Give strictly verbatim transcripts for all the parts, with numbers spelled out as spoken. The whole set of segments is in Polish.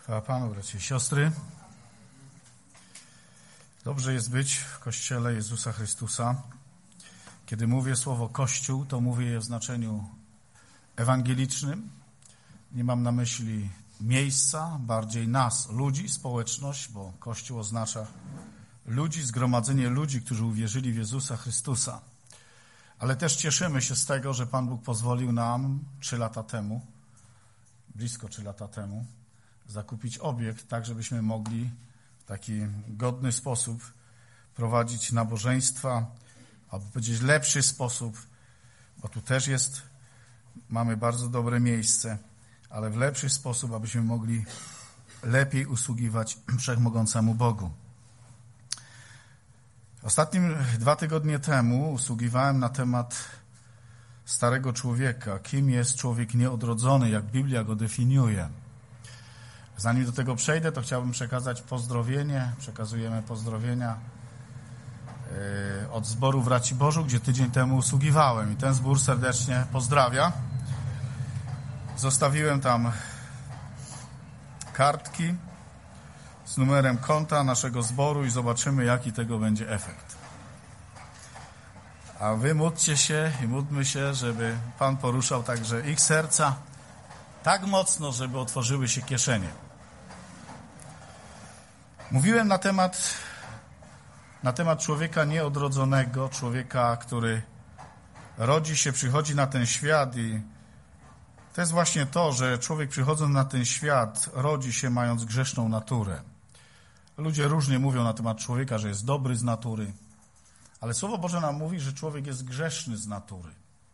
Chwała Panu, bracia i siostry. Dobrze jest być w Kościele Jezusa Chrystusa. Kiedy mówię słowo Kościół, to mówię je w znaczeniu ewangelicznym. Nie mam na myśli miejsca, bardziej nas, ludzi, społeczność, bo Kościół oznacza ludzi, zgromadzenie ludzi, którzy uwierzyli w Jezusa Chrystusa. Ale też cieszymy się z tego, że Pan Bóg pozwolił nam trzy lata temu, blisko trzy lata temu, zakupić obiekt, tak żebyśmy mogli w taki godny sposób prowadzić nabożeństwa, albo powiedzieć lepszy sposób, bo tu też jest, mamy bardzo dobre miejsce, ale w lepszy sposób, abyśmy mogli lepiej usługiwać Wszechmogącemu Bogu. Ostatnim dwa tygodnie temu usługiwałem na temat starego człowieka. Kim jest człowiek nieodrodzony, jak Biblia go definiuje. Zanim do tego przejdę, to chciałbym przekazać pozdrowienie. Przekazujemy pozdrowienia od zboru w Raciborzu, gdzie tydzień temu usługiwałem. I ten zbór serdecznie pozdrawia. Zostawiłem tam kartki z numerem konta naszego zboru i zobaczymy, jaki tego będzie efekt. A wy módlcie się i módlmy się, żeby Pan poruszał także ich serca tak mocno, żeby otworzyły się kieszenie. Mówiłem na temat, na temat człowieka nieodrodzonego, człowieka, który rodzi się, przychodzi na ten świat i to jest właśnie to, że człowiek przychodząc na ten świat rodzi się mając grzeszną naturę. Ludzie różnie mówią na temat człowieka, że jest dobry z natury, ale Słowo Boże nam mówi, że człowiek jest grzeszny z natury.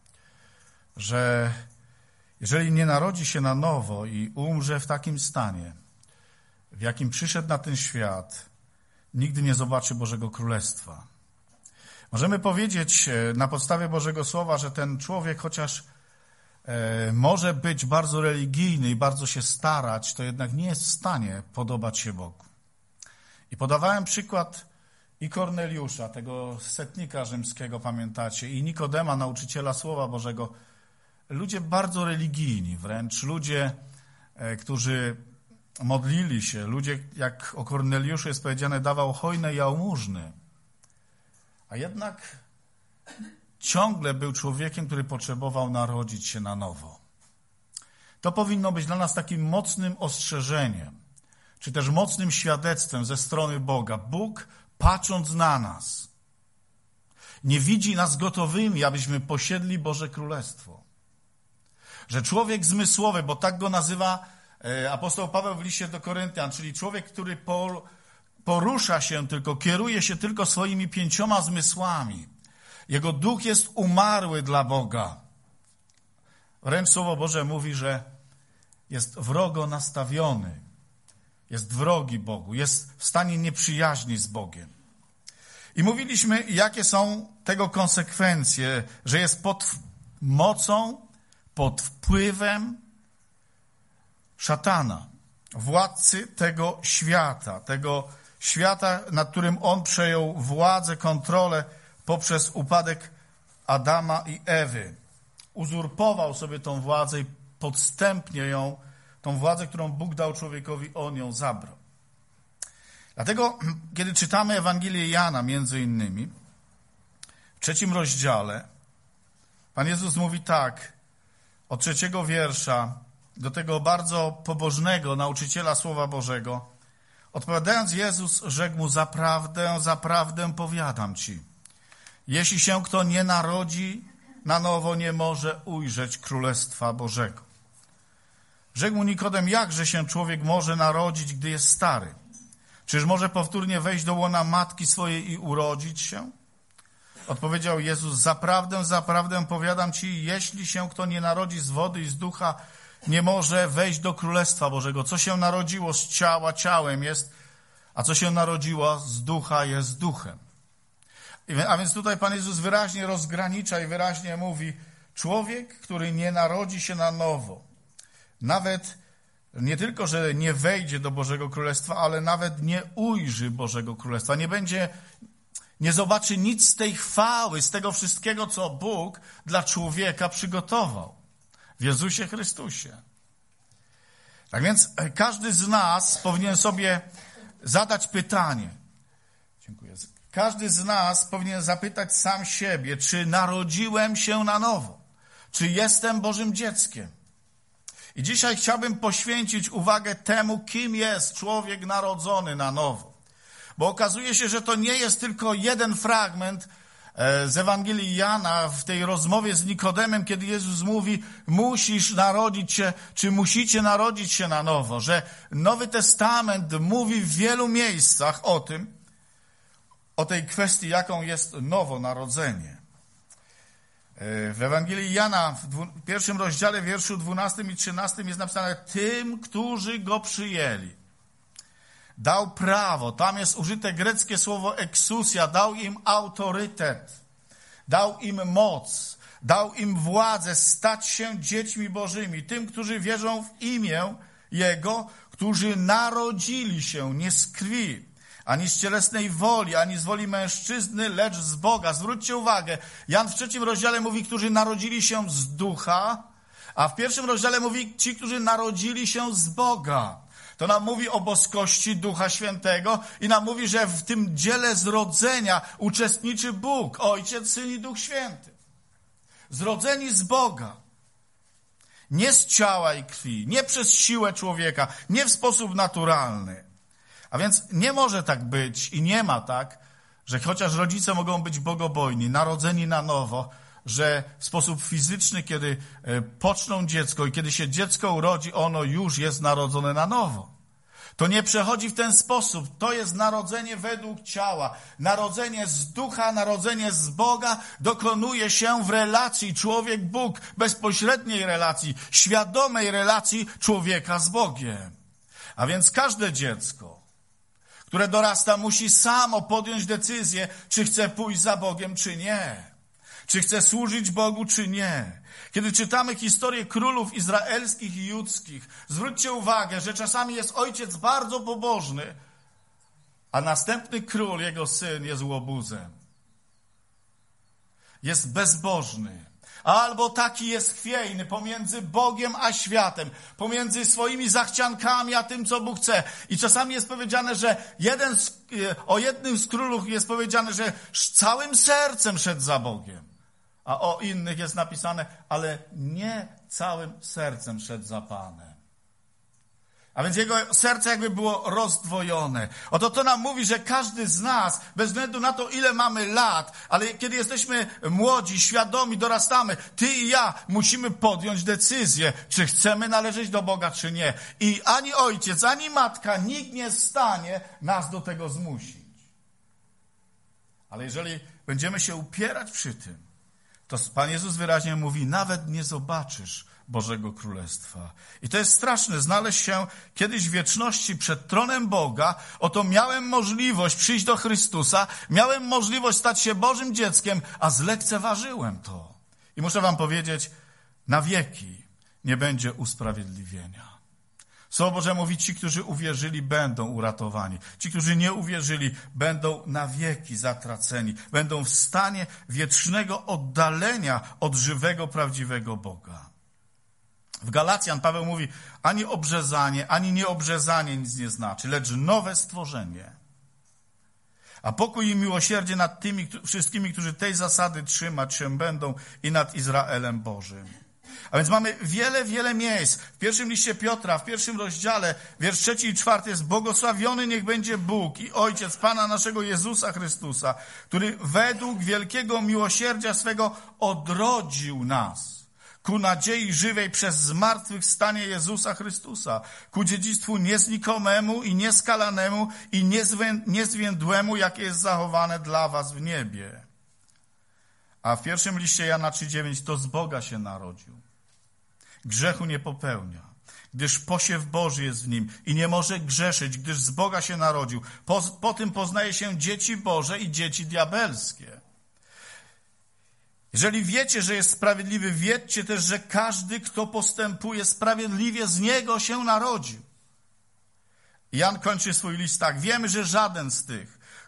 Że jeżeli nie narodzi się na nowo i umrze w takim stanie, w jakim przyszedł na ten świat, nigdy nie zobaczy Bożego Królestwa. Możemy powiedzieć na podstawie Bożego Słowa, że ten człowiek, chociaż e, może być bardzo religijny i bardzo się starać, to jednak nie jest w stanie podobać się Bogu. I podawałem przykład i Korneliusza, tego setnika rzymskiego, pamiętacie, i Nikodema, nauczyciela Słowa Bożego. Ludzie bardzo religijni, wręcz ludzie, e, którzy modlili się, ludzie, jak o Korneliuszu jest powiedziane, dawał hojne jałmużny. A jednak ciągle był człowiekiem, który potrzebował narodzić się na nowo. To powinno być dla nas takim mocnym ostrzeżeniem, czy też mocnym świadectwem ze strony Boga. Bóg, patrząc na nas, nie widzi nas gotowymi, abyśmy posiedli Boże Królestwo. Że człowiek zmysłowy, bo tak go nazywa apostoł Paweł w liście do Koryntian, czyli człowiek, który porusza się tylko, kieruje się tylko swoimi pięcioma zmysłami. Jego duch jest umarły dla Boga. Wręcz Słowo Boże mówi, że jest wrogo nastawiony, jest wrogi Bogu, jest w stanie nieprzyjaźni z Bogiem. I mówiliśmy, jakie są tego konsekwencje, że jest pod mocą, pod wpływem szatana, władcy tego świata, tego świata, nad którym on przejął władzę, kontrolę poprzez upadek Adama i Ewy. Uzurpował sobie tą władzę i podstępnie ją, tą władzę, którą Bóg dał człowiekowi, on ją zabrał. Dlatego, kiedy czytamy Ewangelię Jana, między innymi, w trzecim rozdziale, Pan Jezus mówi tak, od trzeciego wiersza, do tego bardzo pobożnego nauczyciela Słowa Bożego. Odpowiadając, Jezus rzekł mu, zaprawdę, zaprawdę powiadam ci, jeśli się kto nie narodzi na nowo, nie może ujrzeć Królestwa Bożego. Rzekł mu Nikodem, jakże się człowiek może narodzić, gdy jest stary? Czyż może powtórnie wejść do łona matki swojej i urodzić się? Odpowiedział Jezus, zaprawdę, zaprawdę powiadam ci, jeśli się kto nie narodzi z wody i z ducha, nie może wejść do Królestwa Bożego. Co się narodziło z ciała, ciałem jest, a co się narodziło z ducha, jest duchem. A więc tutaj Pan Jezus wyraźnie rozgranicza i wyraźnie mówi, człowiek, który nie narodzi się na nowo, nawet nie tylko, że nie wejdzie do Bożego Królestwa, ale nawet nie ujrzy Bożego Królestwa, nie będzie, nie zobaczy nic z tej chwały, z tego wszystkiego, co Bóg dla człowieka przygotował w Jezusie Chrystusie. Tak więc każdy z nas powinien sobie zadać pytanie. Dziękuję. Każdy z nas powinien zapytać sam siebie, czy narodziłem się na nowo? Czy jestem Bożym dzieckiem? I dzisiaj chciałbym poświęcić uwagę temu, kim jest człowiek narodzony na nowo. Bo okazuje się, że to nie jest tylko jeden fragment z Ewangelii Jana w tej rozmowie z Nikodemem, kiedy Jezus mówi, musisz narodzić się, czy musicie narodzić się na nowo. Że Nowy Testament mówi w wielu miejscach o tym, o tej kwestii, jaką jest nowonarodzenie. W Ewangelii Jana w, dwu, w pierwszym rozdziale, wierszu dwunastym i trzynastym jest napisane, tym, którzy go przyjęli, dał prawo, tam jest użyte greckie słowo exousia, dał im autorytet, dał im moc, dał im władzę stać się dziećmi Bożymi, tym, którzy wierzą w imię Jego, którzy narodzili się nie z krwi, ani z cielesnej woli, ani z woli mężczyzny, lecz z Boga. Zwróćcie uwagę, Jan w trzecim rozdziale mówi, którzy narodzili się z ducha, a w pierwszym rozdziale mówi ci, którzy narodzili się z Boga. To nam mówi o boskości Ducha Świętego i nam mówi, że w tym dziele zrodzenia uczestniczy Bóg, Ojciec, Syn i Duch Święty. Zrodzeni z Boga. Nie z ciała i krwi, nie przez siłę człowieka, nie w sposób naturalny. A więc nie może tak być i nie ma tak, że chociaż rodzice mogą być bogobojni, narodzeni na nowo, że w sposób fizyczny, kiedy poczną dziecko i kiedy się dziecko urodzi, ono już jest narodzone na nowo. To nie przechodzi w ten sposób. To jest narodzenie według ciała. Narodzenie z ducha, narodzenie z Boga dokonuje się w relacji człowiek-Bóg, bezpośredniej relacji, świadomej relacji człowieka z Bogiem. A więc każde dziecko, które dorasta, musi samo podjąć decyzję, czy chce pójść za Bogiem, czy nie. Czy chce służyć Bogu, czy nie. Kiedy czytamy historię królów izraelskich i judzkich, zwróćcie uwagę, że czasami jest ojciec bardzo pobożny, a następny król, jego syn, jest łobuzem. Jest bezbożny. Albo taki jest chwiejny pomiędzy Bogiem a światem, pomiędzy swoimi zachciankami a tym, co Bóg chce. I czasami jest powiedziane, że jeden z, o jednym z królów jest powiedziane, że całym sercem szedł za Bogiem. A o innych jest napisane, ale nie całym sercem szedł za Panem. A więc jego serce jakby było rozdwojone. Oto to nam mówi, że każdy z nas, bez względu na to, ile mamy lat, ale kiedy jesteśmy młodzi, świadomi, dorastamy, ty i ja musimy podjąć decyzję, czy chcemy należeć do Boga, czy nie. I ani ojciec, ani matka, nikt nie jest w stanie nas do tego zmusić. Ale jeżeli będziemy się upierać przy tym, to Pan Jezus wyraźnie mówi, nawet nie zobaczysz Bożego Królestwa. I to jest straszne, znaleźć się kiedyś w wieczności przed tronem Boga. Oto miałem możliwość przyjść do Chrystusa, miałem możliwość stać się Bożym dzieckiem, a zlekceważyłem to. I muszę wam powiedzieć, na wieki nie będzie usprawiedliwienia. Słowo Boże mówi, ci, którzy uwierzyli, będą uratowani. Ci, którzy nie uwierzyli, będą na wieki zatraceni. Będą w stanie wiecznego oddalenia od żywego, prawdziwego Boga. W Galacjan Paweł mówi, ani obrzezanie, ani nieobrzezanie nic nie znaczy, lecz nowe stworzenie. A pokój i miłosierdzie nad tymi wszystkimi, którzy tej zasady trzymać się będą i nad Izraelem Bożym. A więc mamy wiele, wiele miejsc. W pierwszym liście Piotra, w pierwszym rozdziale, wiersz trzeci i czwarty jest błogosławiony niech będzie Bóg i Ojciec Pana naszego Jezusa Chrystusa, który według wielkiego miłosierdzia swego odrodził nas ku nadziei żywej przez zmartwychwstanie Jezusa Chrystusa, ku dziedzictwu nieznikomemu i nieskalanemu i niezwę, niezwiędłemu, jakie jest zachowane dla was w niebie. A w pierwszym liście Jana trzy dziewięć to z Boga się narodził. Grzechu nie popełnia, gdyż posiew Boży jest w nim i nie może grzeszyć, gdyż z Boga się narodził. Po, po tym poznaje się dzieci Boże i dzieci diabelskie. Jeżeli wiecie, że jest sprawiedliwy, wiedzcie też, że każdy, kto postępuje sprawiedliwie, z niego się narodził. Jan kończy swój list tak. Wiemy, że żaden z tych,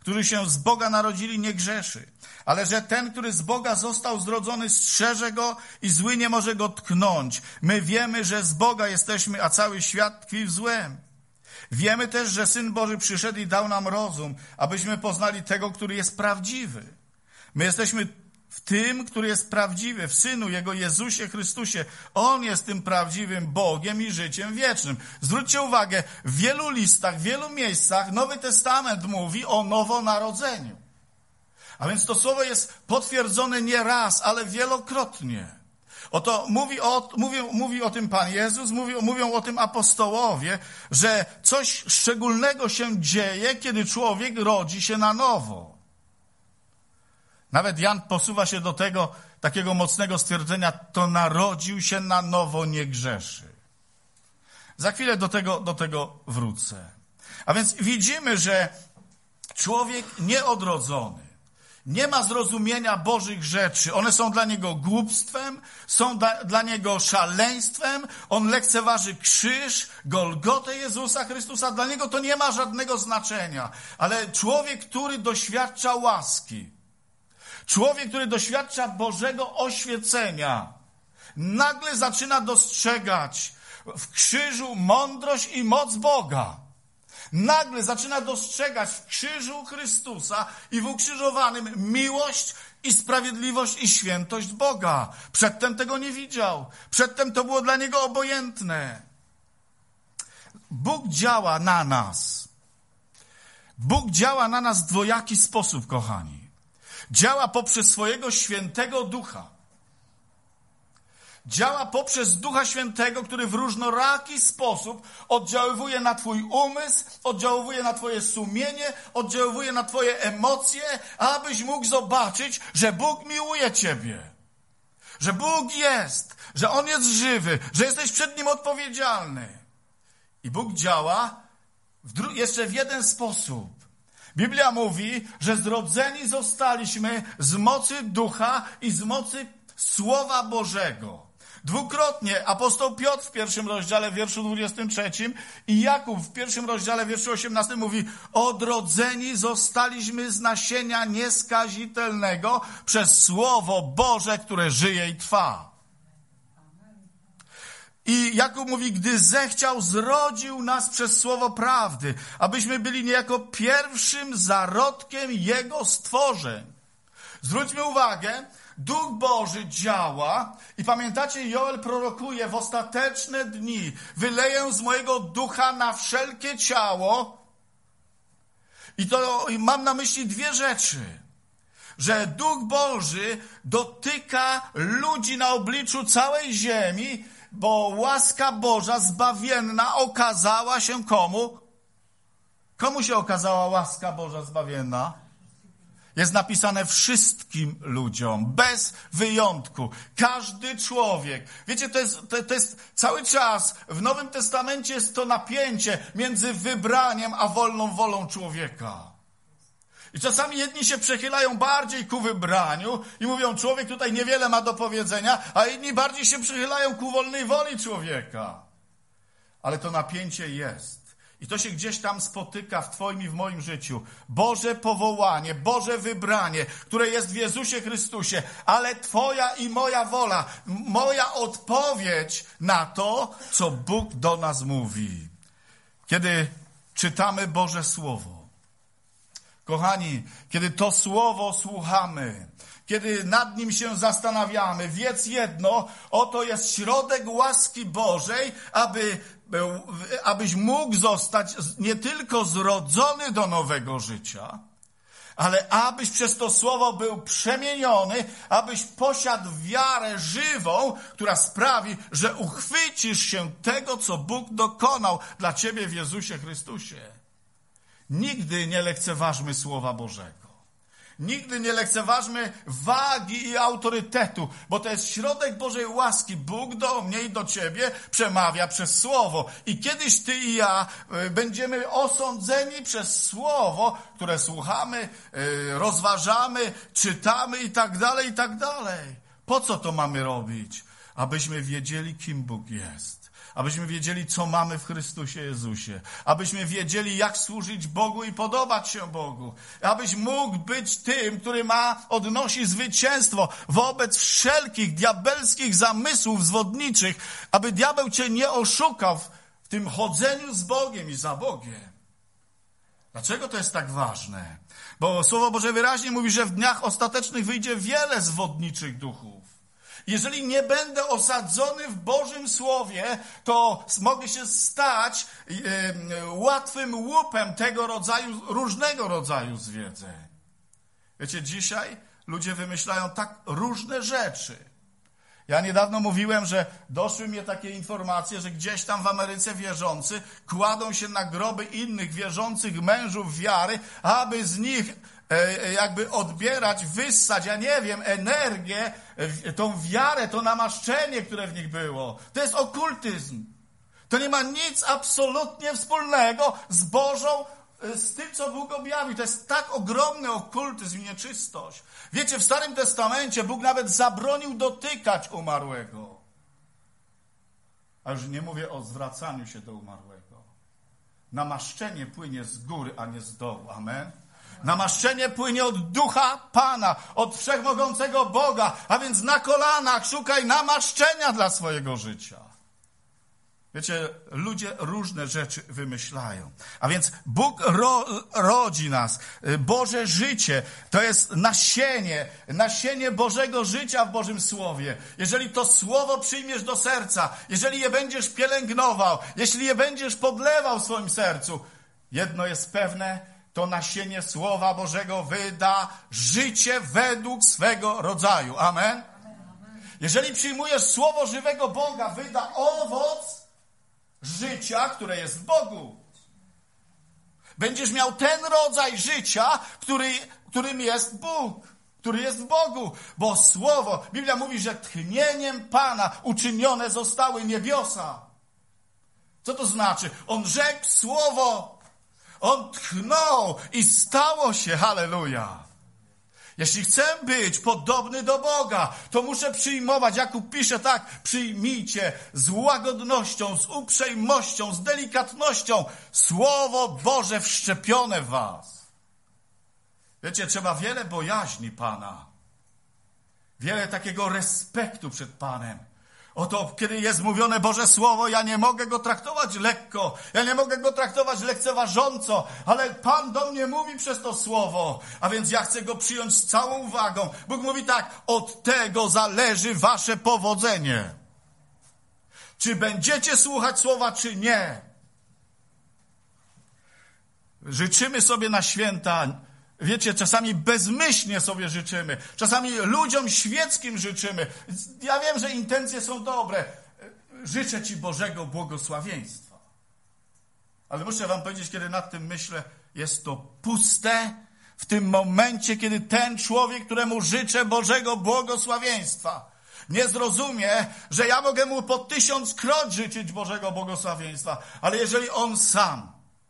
którzy się z Boga narodzili, nie grzeszy, ale że ten, który z Boga został zrodzony, strzeże go i zły nie może go tknąć. My wiemy, że z Boga jesteśmy, a cały świat tkwi w złem. Wiemy też, że Syn Boży przyszedł i dał nam rozum, abyśmy poznali tego, który jest prawdziwy. My jesteśmy w tym, który jest prawdziwy, w Synu Jego, Jezusie Chrystusie. On jest tym prawdziwym Bogiem i życiem wiecznym. Zwróćcie uwagę, w wielu listach, w wielu miejscach Nowy Testament mówi o nowonarodzeniu. A więc to słowo jest potwierdzone nie raz, ale wielokrotnie. Oto mówi o, mówi, mówi o tym Pan Jezus, mówi, mówią o tym apostołowie, że coś szczególnego się dzieje, kiedy człowiek rodzi się na nowo. Nawet Jan posuwa się do tego takiego mocnego stwierdzenia, to narodził się na nowo, nie grzeszy. Za chwilę do tego, do tego wrócę. A więc widzimy, że człowiek nieodrodzony nie ma zrozumienia Bożych rzeczy. One są dla niego głupstwem, są dla, dla niego szaleństwem. On lekceważy krzyż, Golgotę Jezusa Chrystusa. Dla niego to nie ma żadnego znaczenia. Ale człowiek, który doświadcza łaski, człowiek, który doświadcza Bożego oświecenia, nagle zaczyna dostrzegać w krzyżu mądrość i moc Boga. Nagle zaczyna dostrzegać w krzyżu Chrystusa i w ukrzyżowanym miłość i sprawiedliwość i świętość Boga. Przedtem tego nie widział. Przedtem to było dla niego obojętne. Bóg działa na nas. Bóg działa na nas w dwojaki sposób, kochani. Działa poprzez swojego świętego Ducha. Działa poprzez Ducha Świętego, który w różnoraki sposób oddziaływuje na twój umysł, oddziaływuje na twoje sumienie, oddziaływuje na twoje emocje, abyś mógł zobaczyć, że Bóg miłuje ciebie. Że Bóg jest, że On jest żywy, że jesteś przed Nim odpowiedzialny. I Bóg działa w dru- jeszcze w jeden sposób. Biblia mówi, że zrodzeni zostaliśmy z mocy Ducha i z mocy Słowa Bożego. Dwukrotnie apostoł Piotr w pierwszym rozdziale, w wierszu dwudziestym trzecim i Jakub w pierwszym rozdziale, w wierszu osiemnastym mówi: odrodzeni zostaliśmy z nasienia nieskazitelnego przez Słowo Boże, które żyje i trwa. I Jakub mówi, gdy zechciał, zrodził nas przez słowo prawdy, abyśmy byli niejako pierwszym zarodkiem Jego stworzeń. Zwróćmy uwagę, Duch Boży działa i pamiętacie, Joel prorokuje: w ostateczne dni wyleję z mojego ducha na wszelkie ciało. I to i mam na myśli dwie rzeczy. Że Duch Boży dotyka ludzi na obliczu całej ziemi, bo łaska Boża zbawienna okazała się komu? Komu się okazała łaska Boża zbawienna? Jest napisane wszystkim ludziom, bez wyjątku. Każdy człowiek. Wiecie, to jest, to, to jest cały czas, w Nowym Testamencie jest to napięcie między wybraniem a wolną wolą człowieka. I czasami jedni się przechylają bardziej ku wybraniu i mówią, człowiek tutaj niewiele ma do powiedzenia, a inni bardziej się przychylają ku wolnej woli człowieka. Ale to napięcie jest. I to się gdzieś tam spotyka w twoim i w moim życiu. Boże powołanie, Boże wybranie, które jest w Jezusie Chrystusie, ale twoja i moja wola, moja odpowiedź na to, co Bóg do nas mówi. Kiedy czytamy Boże Słowo, kochani, kiedy to Słowo słuchamy, kiedy nad nim się zastanawiamy, wiedz jedno, oto jest środek łaski Bożej, aby, abyś mógł zostać nie tylko zrodzony do nowego życia, ale abyś przez to Słowo był przemieniony, abyś posiadł wiarę żywą, która sprawi, że uchwycisz się tego, co Bóg dokonał dla ciebie w Jezusie Chrystusie. Nigdy nie lekceważmy Słowa Bożego. Nigdy nie lekceważmy wagi i autorytetu, bo to jest środek Bożej łaski. Bóg do mnie i do ciebie przemawia przez Słowo. I kiedyś ty i ja będziemy osądzeni przez Słowo, które słuchamy, rozważamy, czytamy i tak dalej, i tak dalej. Po co to mamy robić? Abyśmy wiedzieli, kim Bóg jest. Abyśmy wiedzieli, co mamy w Chrystusie Jezusie. Abyśmy wiedzieli, jak służyć Bogu i podobać się Bogu. Abyś mógł być tym, który ma, odnosi zwycięstwo wobec wszelkich diabelskich zamysłów zwodniczych. Aby diabeł cię nie oszukał w tym chodzeniu z Bogiem i za Bogiem. Dlaczego to jest tak ważne? Bo Słowo Boże wyraźnie mówi, że w dniach ostatecznych wyjdzie wiele zwodniczych duchów. Jeżeli nie będę osadzony w Bożym Słowie, to mogę się stać e, łatwym łupem tego rodzaju, różnego rodzaju zwiedzeń. Wiecie, dzisiaj ludzie wymyślają tak różne rzeczy. Ja niedawno mówiłem, że doszły mnie takie informacje, że gdzieś tam w Ameryce wierzący kładą się na groby innych wierzących mężów wiary, aby z nich e, jakby odbierać, wyssać, ja nie wiem, energię, tą wiarę, to namaszczenie, które w nich było. To jest okultyzm. To nie ma nic absolutnie wspólnego z Bożą, z tym, co Bóg objawił. To jest tak ogromny okultyzm i nieczystość. Wiecie, w Starym Testamencie Bóg nawet zabronił dotykać umarłego. A już nie mówię o zwracaniu się do umarłego. Namaszczenie płynie z góry, a nie z dołu. Amen? Namaszczenie płynie od Ducha Pana, od Wszechmogącego Boga, a więc na kolanach szukaj namaszczenia dla swojego życia. Wiecie, ludzie różne rzeczy wymyślają. A więc Bóg ro, rodzi nas. Boże życie to jest nasienie, nasienie Bożego życia w Bożym Słowie. Jeżeli to Słowo przyjmiesz do serca, jeżeli je będziesz pielęgnował, jeśli je będziesz podlewał w swoim sercu, jedno jest pewne, to nasienie Słowa Bożego wyda życie według swego rodzaju. Amen? Jeżeli przyjmujesz Słowo żywego Boga, wyda owoc życia, które jest w Bogu. Będziesz miał ten rodzaj życia, który, którym jest Bóg, który jest w Bogu. Bo Słowo, Biblia mówi, że tchnieniem Pana uczynione zostały niebiosa. Co to znaczy? On rzekł Słowo, On tchnął i stało się, halleluja. Jeśli chcę być podobny do Boga, to muszę przyjmować, Jakub pisze tak, przyjmijcie z łagodnością, z uprzejmością, z delikatnością Słowo Boże wszczepione w was. Wiecie, trzeba wiele bojaźni Pana, wiele takiego respektu przed Panem. Oto, kiedy jest mówione Boże Słowo, ja nie mogę go traktować lekko, ja nie mogę go traktować lekceważąco, ale Pan do mnie mówi przez to Słowo, a więc ja chcę go przyjąć z całą uwagą. Bóg mówi tak, od tego zależy wasze powodzenie. Czy będziecie słuchać Słowa, czy nie? Życzymy sobie na święta, wiecie, czasami bezmyślnie sobie życzymy. Czasami ludziom świeckim życzymy. Ja wiem, że intencje są dobre. Życzę Ci Bożego błogosławieństwa. Ale muszę wam powiedzieć, kiedy nad tym myślę, jest to puste w tym momencie, kiedy ten człowiek, któremu życzę Bożego błogosławieństwa, nie zrozumie, że ja mogę mu po tysiąckroć życzyć Bożego błogosławieństwa. Ale jeżeli on sam,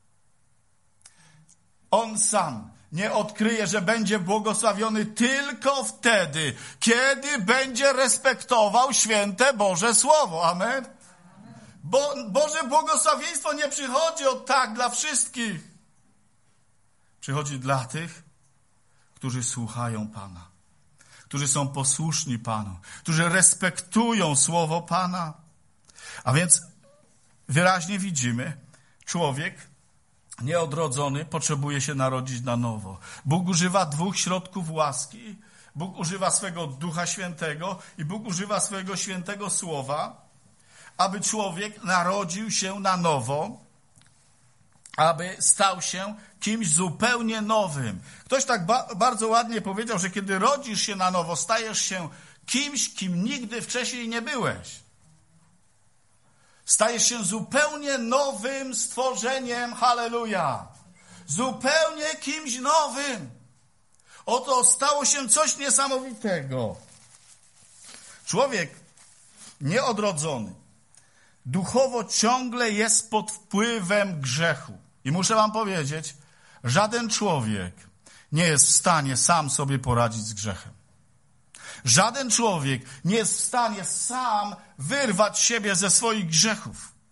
on sam nie odkryje, że będzie błogosławiony tylko wtedy, kiedy będzie respektował święte Boże Słowo. Amen? Bo Boże błogosławieństwo nie przychodzi od tak dla wszystkich. Przychodzi dla tych, którzy słuchają Pana, którzy są posłuszni Panu, którzy respektują Słowo Pana. A więc wyraźnie widzimy, człowiek nieodrodzony potrzebuje się narodzić na nowo. Bóg używa dwóch środków łaski. Bóg używa swego Ducha Świętego i Bóg używa swojego świętego Słowa, aby człowiek narodził się na nowo, aby stał się kimś zupełnie nowym. Ktoś tak ba- bardzo ładnie powiedział, że kiedy rodzisz się na nowo, stajesz się kimś, kim nigdy wcześniej nie byłeś. Stajesz się zupełnie nowym stworzeniem, halleluja. Zupełnie kimś nowym. Oto stało się coś niesamowitego. Człowiek nieodrodzony duchowo ciągle jest pod wpływem grzechu. I muszę wam powiedzieć, żaden człowiek nie jest w stanie sam sobie poradzić z grzechem. Żaden człowiek nie jest w stanie sam wyrwać siebie ze swoich grzechów.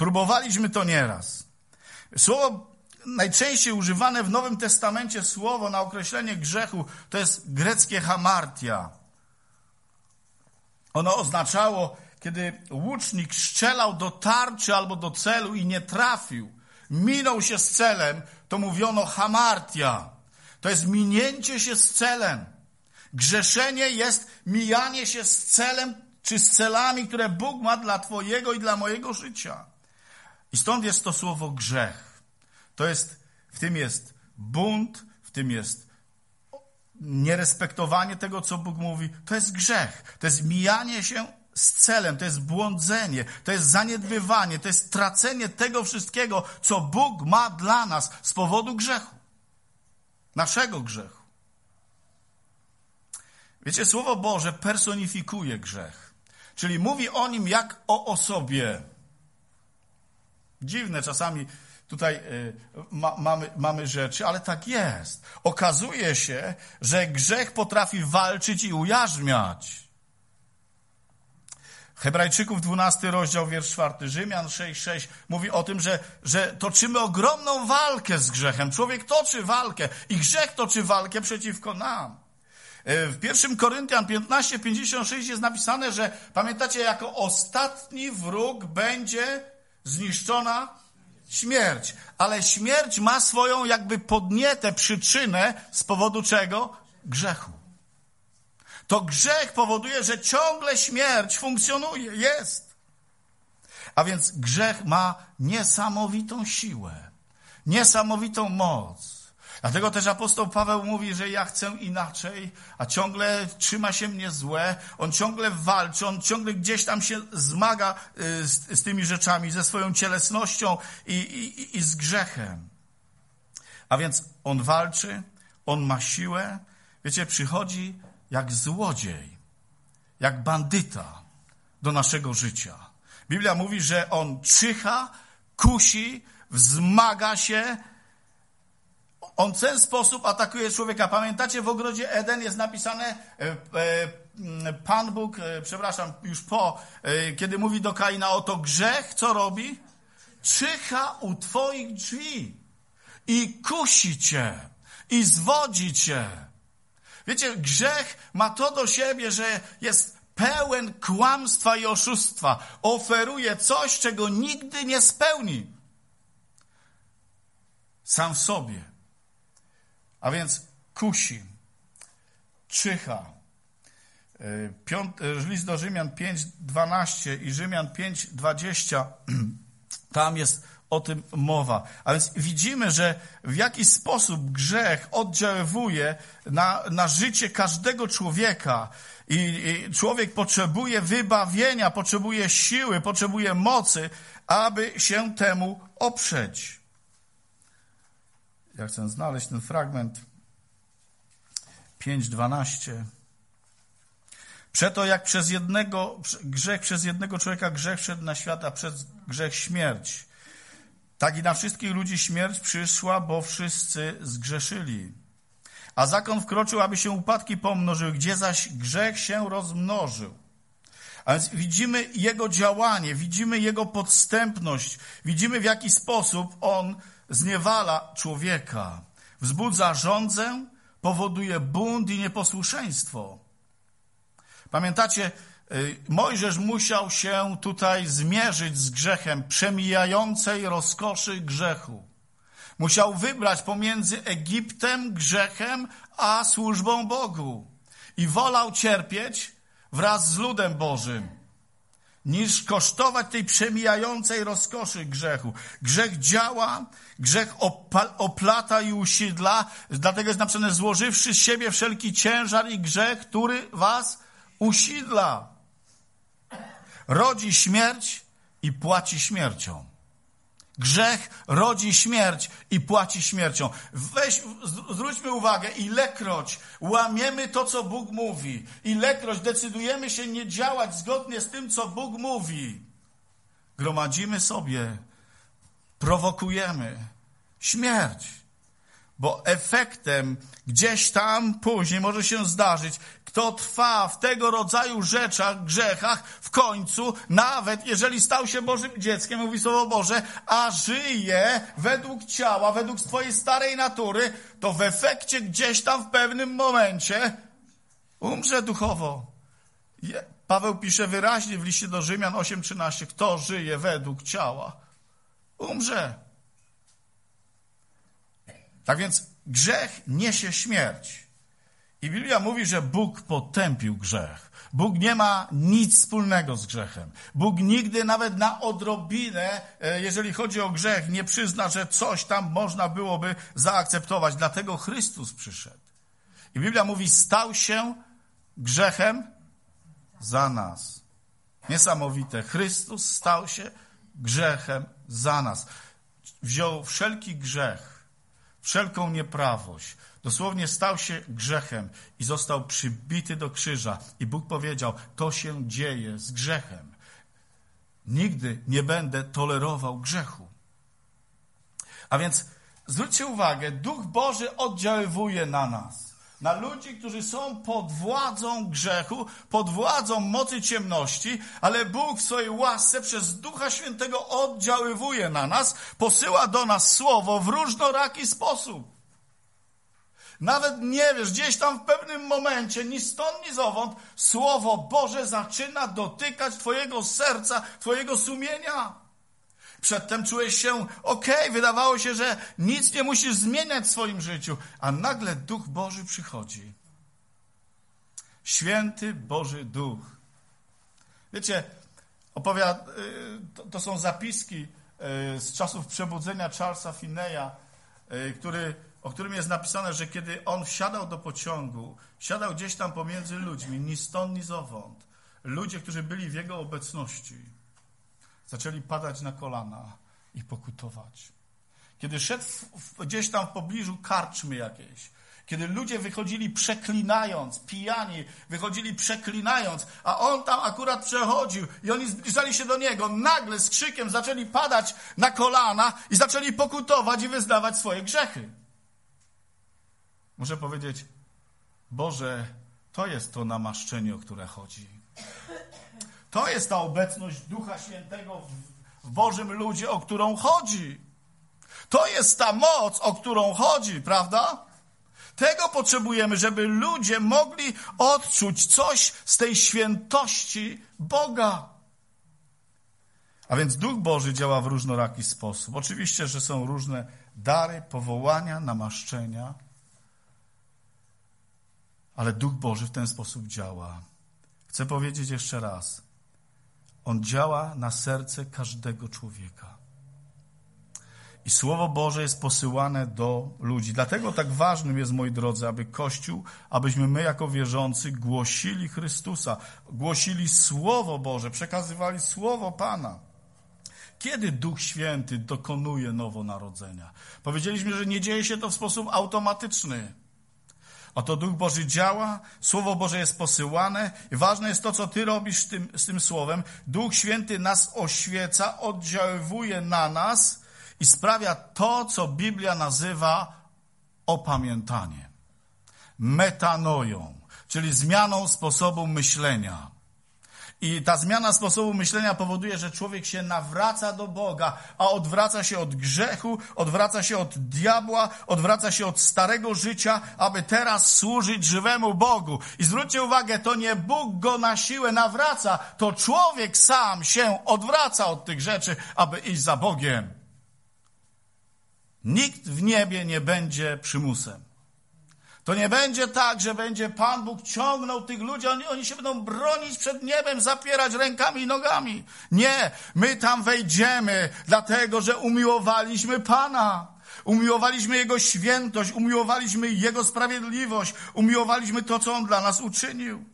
Próbowaliśmy to nieraz. Słowo najczęściej używane w Nowym Testamencie słowo na określenie grzechu to jest greckie hamartia. Ono oznaczało, kiedy łucznik strzelał do tarczy albo do celu i nie trafił, minął się z celem, to mówiono hamartia. To jest minięcie się z celem. Grzeszenie jest mijanie się z celem czy z celami, które Bóg ma dla twojego i dla mojego życia. I stąd jest to słowo grzech. To jest, w tym jest bunt, w tym jest nierespektowanie tego, co Bóg mówi. To jest grzech. To jest mijanie się z celem, to jest błądzenie, to jest zaniedbywanie, to jest tracenie tego wszystkiego, co Bóg ma dla nas z powodu grzechu. Naszego grzechu. Wiecie, Słowo Boże personifikuje grzech. Czyli mówi o nim jak o osobie. Dziwne czasami tutaj y, ma, mamy, mamy rzeczy, ale tak jest. Okazuje się, że grzech potrafi walczyć i ujarzmiać. Hebrajczyków dwunasty rozdział, wiersz czwarty, Rzymian sześć sześć mówi o tym, że, że toczymy ogromną walkę z grzechem. Człowiek toczy walkę i grzech toczy walkę przeciwko nam. W pierwszym Koryntian piętnaście pięćdziesiąt sześć jest napisane, że pamiętacie, jako ostatni wróg będzie zniszczona śmierć. Ale śmierć ma swoją jakby podnietę przyczynę z powodu czego? Grzechu. To grzech powoduje, że ciągle śmierć funkcjonuje, jest. A więc grzech ma niesamowitą siłę, niesamowitą moc. Dlatego też apostoł Paweł mówi, że ja chcę inaczej, a ciągle trzyma się mnie złe, on ciągle walczy, on ciągle gdzieś tam się zmaga z, z tymi rzeczami, ze swoją cielesnością i, i, i z grzechem. A więc on walczy, on ma siłę, wiecie, przychodzi jak złodziej, jak bandyta do naszego życia. Biblia mówi, że on czyha, kusi, wzmaga się. On w ten sposób atakuje człowieka. Pamiętacie, w ogrodzie Eden jest napisane, Pan Bóg, przepraszam, już po, kiedy mówi do Kaina, oto grzech, co robi? Czyha u twoich drzwi i kusi cię, i zwodzi cię. Wiecie, grzech ma to do siebie, że jest pełen kłamstwa i oszustwa. Oferuje coś, czego nigdy nie spełni. Sam w sobie. A więc kusi, czyha. Piąt, list do Rzymian pięć dwanaście i Rzymian pięć dwadzieścia, tam jest o tym mowa. A więc widzimy, że w jaki sposób grzech oddziaływuje na, na życie każdego człowieka. I, I człowiek potrzebuje wybawienia, potrzebuje siły, potrzebuje mocy, aby się temu oprzeć. Ja chcę znaleźć ten fragment. pięć dwanaście. Przeto jak przez jednego, grzech przez jednego człowieka grzech wszedł na świat, a przez grzech śmierć. Tak i na wszystkich ludzi śmierć przyszła, bo wszyscy zgrzeszyli. A zakon wkroczył, aby się upadki pomnożyły, gdzie zaś grzech się rozmnożył. A więc widzimy jego działanie, widzimy jego podstępność, widzimy w jaki sposób on zniewala człowieka. Wzbudza żądzę, powoduje bunt i nieposłuszeństwo. Pamiętacie, Mojżesz musiał się tutaj zmierzyć z grzechem przemijającej rozkoszy grzechu. Musiał wybrać pomiędzy Egiptem, grzechem, a służbą Bogu. I wolał cierpieć wraz z ludem Bożym, niż kosztować tej przemijającej rozkoszy grzechu. Grzech działa, grzech oplata i usidla, dlatego jest napisane, złożywszy z siebie wszelki ciężar i grzech, który was usidla. Rodzi śmierć i płaci śmiercią. Grzech rodzi śmierć i płaci śmiercią. Weź, zwróćmy uwagę, ilekroć łamiemy to, co Bóg mówi, ilekroć decydujemy się nie działać zgodnie z tym, co Bóg mówi, gromadzimy sobie, prowokujemy śmierć. Bo efektem gdzieś tam później może się zdarzyć, kto trwa w tego rodzaju rzeczach, grzechach, w końcu, nawet jeżeli stał się Bożym dzieckiem, mówi Słowo Boże, a żyje według ciała, według swojej starej natury, to w efekcie gdzieś tam w pewnym momencie umrze duchowo. Paweł pisze wyraźnie w liście do Rzymian osiem trzynaście, kto żyje według ciała, umrze. Tak więc grzech niesie śmierć. I Biblia mówi, że Bóg potępił grzech. Bóg nie ma nic wspólnego z grzechem. Bóg nigdy nawet na odrobinę, jeżeli chodzi o grzech, nie przyzna, że coś tam można byłoby zaakceptować. Dlatego Chrystus przyszedł. I Biblia mówi, stał się grzechem za nas. Niesamowite. Chrystus stał się grzechem za nas. Wziął wszelki grzech, wszelką nieprawość. Dosłownie stał się grzechem i został przybity do krzyża. I Bóg powiedział, to się dzieje z grzechem. Nigdy nie będę tolerował grzechu. A więc zwróćcie uwagę, Duch Boży oddziaływuje na nas. Na ludzi, którzy są pod władzą grzechu, pod władzą mocy ciemności, ale Bóg w swojej łasce przez Ducha Świętego oddziaływuje na nas, posyła do nas słowo w różnoraki sposób. Nawet nie wiesz, gdzieś tam w pewnym momencie, ni stąd, ni zowąd, Słowo Boże zaczyna dotykać twojego serca, twojego sumienia. Przedtem czułeś się okej, okay, wydawało się, że nic nie musisz zmieniać w swoim życiu, a nagle Duch Boży przychodzi. Święty Boży Duch. Wiecie, opowiada, to, to są zapiski z czasów przebudzenia Charlesa Finney'a, który, o którym jest napisane, że kiedy on wsiadał do pociągu, siadał gdzieś tam pomiędzy ludźmi, ni stąd, ni zowąd. Ludzie, którzy byli w jego obecności, zaczęli padać na kolana i pokutować. Kiedy szedł w, w, gdzieś tam w pobliżu karczmy jakiejś, kiedy ludzie wychodzili przeklinając, pijani, wychodzili przeklinając, a on tam akurat przechodził i oni zbliżali się do niego, nagle z krzykiem zaczęli padać na kolana i zaczęli pokutować i wyznawać swoje grzechy. Muszę powiedzieć, Boże, to jest to namaszczenie, o które chodzi. To jest ta obecność Ducha Świętego w Bożym ludzie, o którą chodzi. To jest ta moc, o którą chodzi, prawda? Tego potrzebujemy, żeby ludzie mogli odczuć coś z tej świętości Boga. A więc Duch Boży działa w różnoraki sposób. Oczywiście, że są różne dary, powołania, namaszczenia, ale Duch Boży w ten sposób działa. Chcę powiedzieć jeszcze raz. On działa na serce każdego człowieka. I Słowo Boże jest posyłane do ludzi. Dlatego tak ważnym jest, moi drodzy, aby Kościół, abyśmy my jako wierzący głosili Chrystusa, głosili Słowo Boże, przekazywali Słowo Pana. Kiedy Duch Święty dokonuje nowonarodzenia? Powiedzieliśmy, że nie dzieje się to w sposób automatyczny. Oto Duch Boży działa, Słowo Boże jest posyłane i ważne jest to, co ty robisz z tym, z tym Słowem. Duch Święty nas oświeca, oddziaływuje na nas i sprawia to, co Biblia nazywa opamiętanie. Metanoją, czyli zmianą sposobu myślenia. I ta zmiana sposobu myślenia powoduje, że człowiek się nawraca do Boga, a odwraca się od grzechu, odwraca się od diabła, odwraca się od starego życia, aby teraz służyć żywemu Bogu. I zwróćcie uwagę, to nie Bóg go na siłę nawraca, to człowiek sam się odwraca od tych rzeczy, aby iść za Bogiem. Nikt w niebie nie będzie przymusem. To nie będzie tak, że będzie Pan Bóg ciągnął tych ludzi, oni, oni się będą bronić przed niebem, zapierać rękami i nogami. Nie, my tam wejdziemy, dlatego że umiłowaliśmy Pana. Umiłowaliśmy Jego świętość, umiłowaliśmy Jego sprawiedliwość, umiłowaliśmy to, co On dla nas uczynił.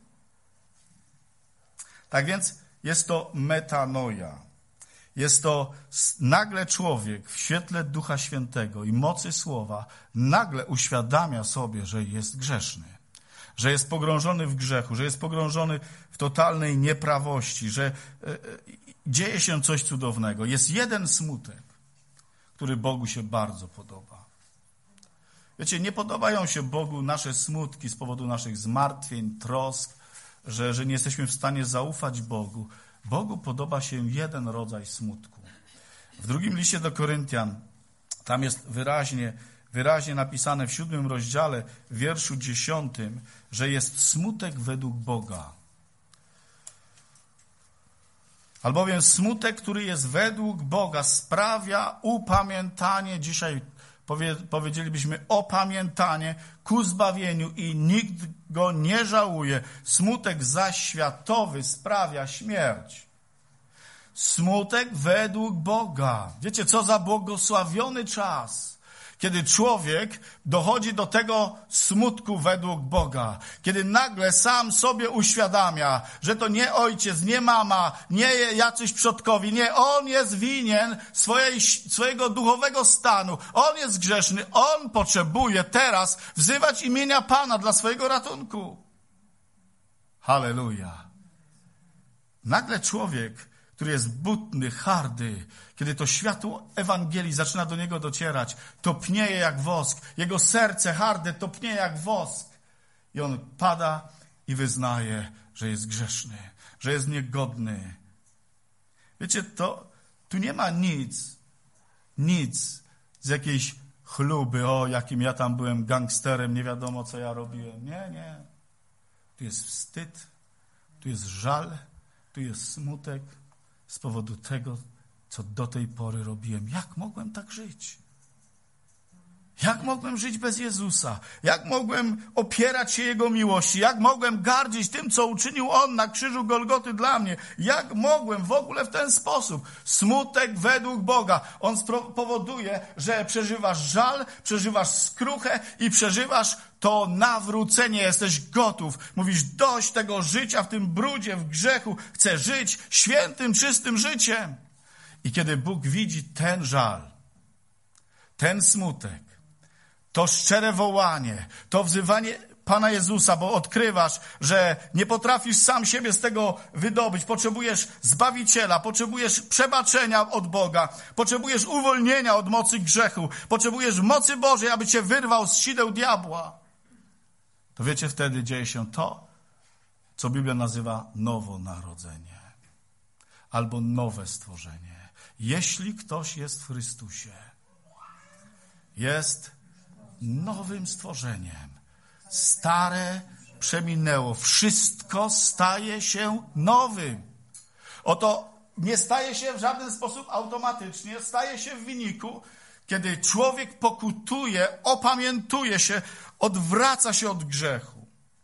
Tak więc jest to metanoja. Jest to nagle człowiek w świetle Ducha Świętego i mocy Słowa nagle uświadamia sobie, że jest grzeszny, że jest pogrążony w grzechu, że jest pogrążony w totalnej nieprawości, że dzieje się coś cudownego. Jest jeden smutek, który Bogu się bardzo podoba. Wiecie, nie podobają się Bogu nasze smutki z powodu naszych zmartwień, trosk, że, że nie jesteśmy w stanie zaufać Bogu. Bogu podoba się jeden rodzaj smutku. W drugim liście do Koryntian, tam jest wyraźnie, wyraźnie napisane w siódmym rozdziale, w wierszu dziesiątym, że jest smutek według Boga. Albowiem smutek, który jest według Boga, sprawia upamiętanie, dzisiaj powie, powiedzielibyśmy opamiętanie ku zbawieniu i nikt go nie żałuje. Smutek zaś światowy sprawia śmierć. Smutek według Boga. Wiecie, co za błogosławiony czas, kiedy człowiek dochodzi do tego smutku według Boga, kiedy nagle sam sobie uświadamia, że to nie ojciec, nie mama, nie jacyś przodkowie, nie, on jest winien swojej, swojego duchowego stanu, on jest grzeszny, on potrzebuje teraz wzywać imienia Pana dla swojego ratunku. Halleluja. Nagle człowiek, który jest butny, hardy, kiedy to światło Ewangelii zaczyna do niego docierać, topnieje jak wosk. Jego serce harde topnieje jak wosk. I on pada i wyznaje, że jest grzeszny, że jest niegodny. Wiecie, to tu nie ma nic, nic z jakiejś chluby, o jakim ja tam byłem gangsterem, nie wiadomo co ja robiłem. Nie, nie. Tu jest wstyd, tu jest żal, tu jest smutek z powodu tego, co do tej pory robiłem. Jak mogłem tak żyć? Jak mogłem żyć bez Jezusa? Jak mogłem opierać się Jego miłości? Jak mogłem gardzić tym, co uczynił On na krzyżu Golgoty dla mnie? Jak mogłem w ogóle w ten sposób? Smutek według Boga. On powoduje, że przeżywasz żal, przeżywasz skruchę i przeżywasz to nawrócenie. Jesteś gotów. Mówisz, dość tego życia w tym brudzie, w grzechu. Chcę żyć świętym, czystym życiem. I kiedy Bóg widzi ten żal, ten smutek, to szczere wołanie, to wzywanie Pana Jezusa, bo odkrywasz, że nie potrafisz sam siebie z tego wydobyć. Potrzebujesz Zbawiciela, potrzebujesz przebaczenia od Boga, potrzebujesz uwolnienia od mocy grzechu, potrzebujesz mocy Bożej, aby cię wyrwał z sideł diabła. To wiecie, wtedy dzieje się to, co Biblia nazywa nowonarodzenie albo nowe stworzenie. Jeśli ktoś jest w Chrystusie, jest nowym stworzeniem. Stare przeminęło. Wszystko staje się nowym. Oto nie staje się w żaden sposób automatycznie. Staje się w wyniku, kiedy człowiek pokutuje, opamiętuje się, odwraca się od grzechu.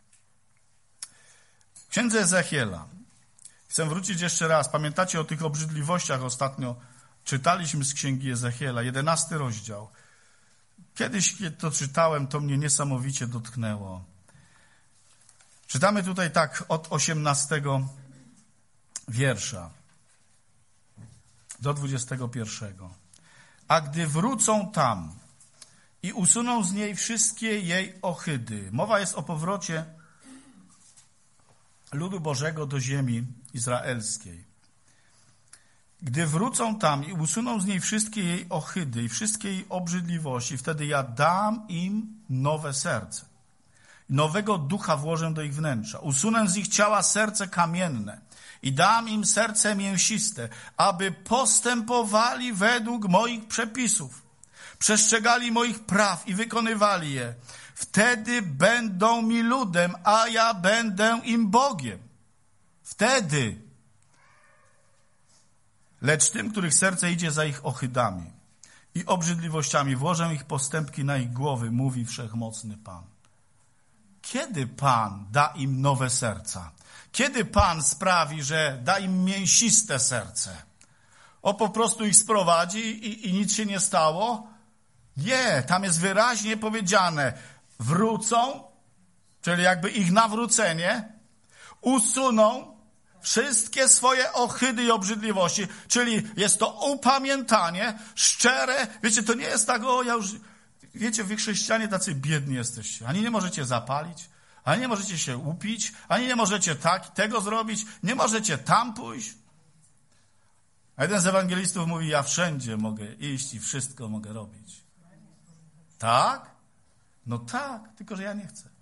W księdze Ezechiela. Chcę wrócić jeszcze raz. Pamiętacie o tych obrzydliwościach ostatnio? Czytaliśmy z księgi Ezechiela, jedenasty rozdział. Kiedyś, kiedy to czytałem, to mnie niesamowicie dotknęło. Czytamy tutaj tak od osiemnastego wiersza do dwudziestego pierwszego. A gdy wrócą tam i usuną z niej wszystkie jej ohydy. Mowa jest o powrocie ludu Bożego do ziemi izraelskiej. Gdy wrócą tam i usuną z niej wszystkie jej ohydy i wszystkie jej obrzydliwości, wtedy ja dam im nowe serce. Nowego ducha włożę do ich wnętrza. Usunę z ich ciała serce kamienne i dam im serce mięsiste, aby postępowali według moich przepisów, przestrzegali moich praw i wykonywali je. Wtedy będą mi ludem, a ja będę im Bogiem. Wtedy. Lecz tym, których serce idzie za ich ohydami i obrzydliwościami, włożę ich postępki na ich głowy, mówi Wszechmocny Pan. Kiedy Pan da im nowe serca? Kiedy Pan sprawi, że da im mięsiste serce? O, po prostu ich sprowadzi i, i nic się nie stało? Nie, tam jest wyraźnie powiedziane, wrócą, czyli jakby ich nawrócenie, usuną wszystkie swoje ohydy i obrzydliwości, czyli jest to upamiętanie szczere. Wiecie, to nie jest tak, o ja już, wiecie, wy chrześcijanie tacy biedni jesteście. Ani nie możecie zapalić, ani nie możecie się upić, ani nie możecie tak, tego zrobić, nie możecie tam pójść. A jeden z ewangelistów mówi, ja wszędzie mogę iść i wszystko mogę robić. Tak? No tak, tylko że ja nie chcę.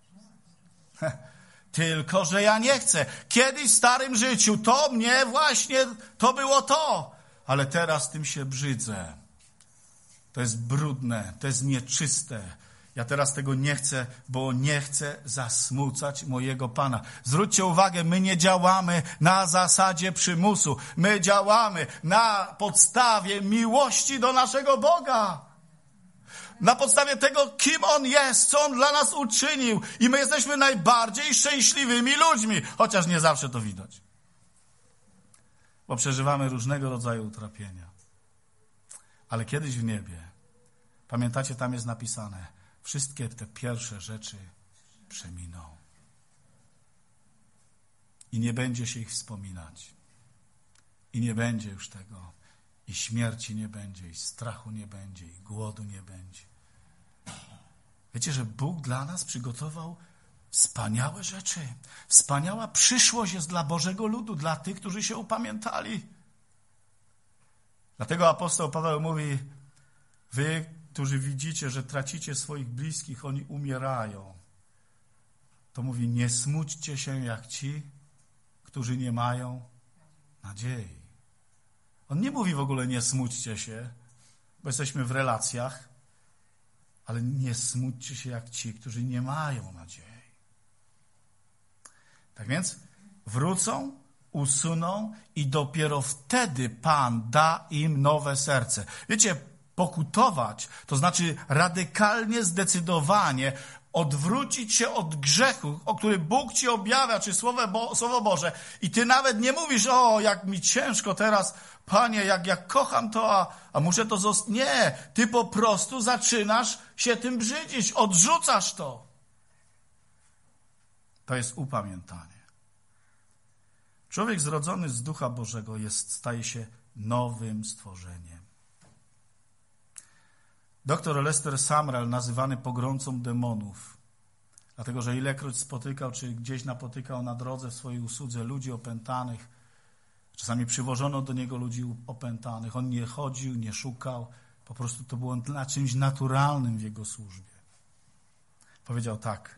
Tylko że ja nie chcę. Kiedyś w starym życiu to mnie właśnie, to było to. Ale teraz tym się brzydzę. To jest brudne, to jest nieczyste. Ja teraz tego nie chcę, bo nie chcę zasmucać mojego Pana. Zwróćcie uwagę, my nie działamy na zasadzie przymusu. My działamy na podstawie miłości do naszego Boga. Na podstawie tego, kim On jest, co On dla nas uczynił. I my jesteśmy najbardziej szczęśliwymi ludźmi. Chociaż nie zawsze to widać. Bo przeżywamy różnego rodzaju utrapienia. Ale kiedyś w niebie, pamiętacie, tam jest napisane, wszystkie te pierwsze rzeczy przeminą. I nie będzie się ich wspominać. I nie będzie już tego. I śmierci nie będzie, i strachu nie będzie, i głodu nie będzie. Wiecie, że Bóg dla nas przygotował wspaniałe rzeczy. Wspaniała przyszłość jest dla Bożego ludu, dla tych, którzy się upamiętali. Dlatego apostoł Paweł mówi, wy, którzy widzicie, że tracicie swoich bliskich, oni umierają. To mówi, nie smućcie się jak ci, którzy nie mają nadziei. On nie mówi w ogóle nie smućcie się, bo jesteśmy w relacjach, ale nie smućcie się jak ci, którzy nie mają nadziei. Tak więc wrócą, usuną i dopiero wtedy Pan da im nowe serce. Wiecie, pokutować to znaczy radykalnie, zdecydowanie odwrócić się od grzechu, o który Bóg ci objawia, czy Słowo, Bo- Słowo Boże. I ty nawet nie mówisz, o, jak mi ciężko teraz, Panie, jak, jak kocham to, a, a muszę to zostać. Nie, ty po prostu zaczynasz się tym brzydzić, odrzucasz to. To jest upamiętanie. Człowiek zrodzony z Ducha Bożego jest, staje się nowym stworzeniem. Doktor Lester Sumrall, nazywany pogromcą demonów, dlatego że ilekroć spotykał, czy gdzieś napotykał na drodze w swojej usłudze ludzi opętanych, czasami przywożono do niego ludzi opętanych, on nie chodził, nie szukał, po prostu to było na czymś naturalnym w jego służbie. Powiedział tak,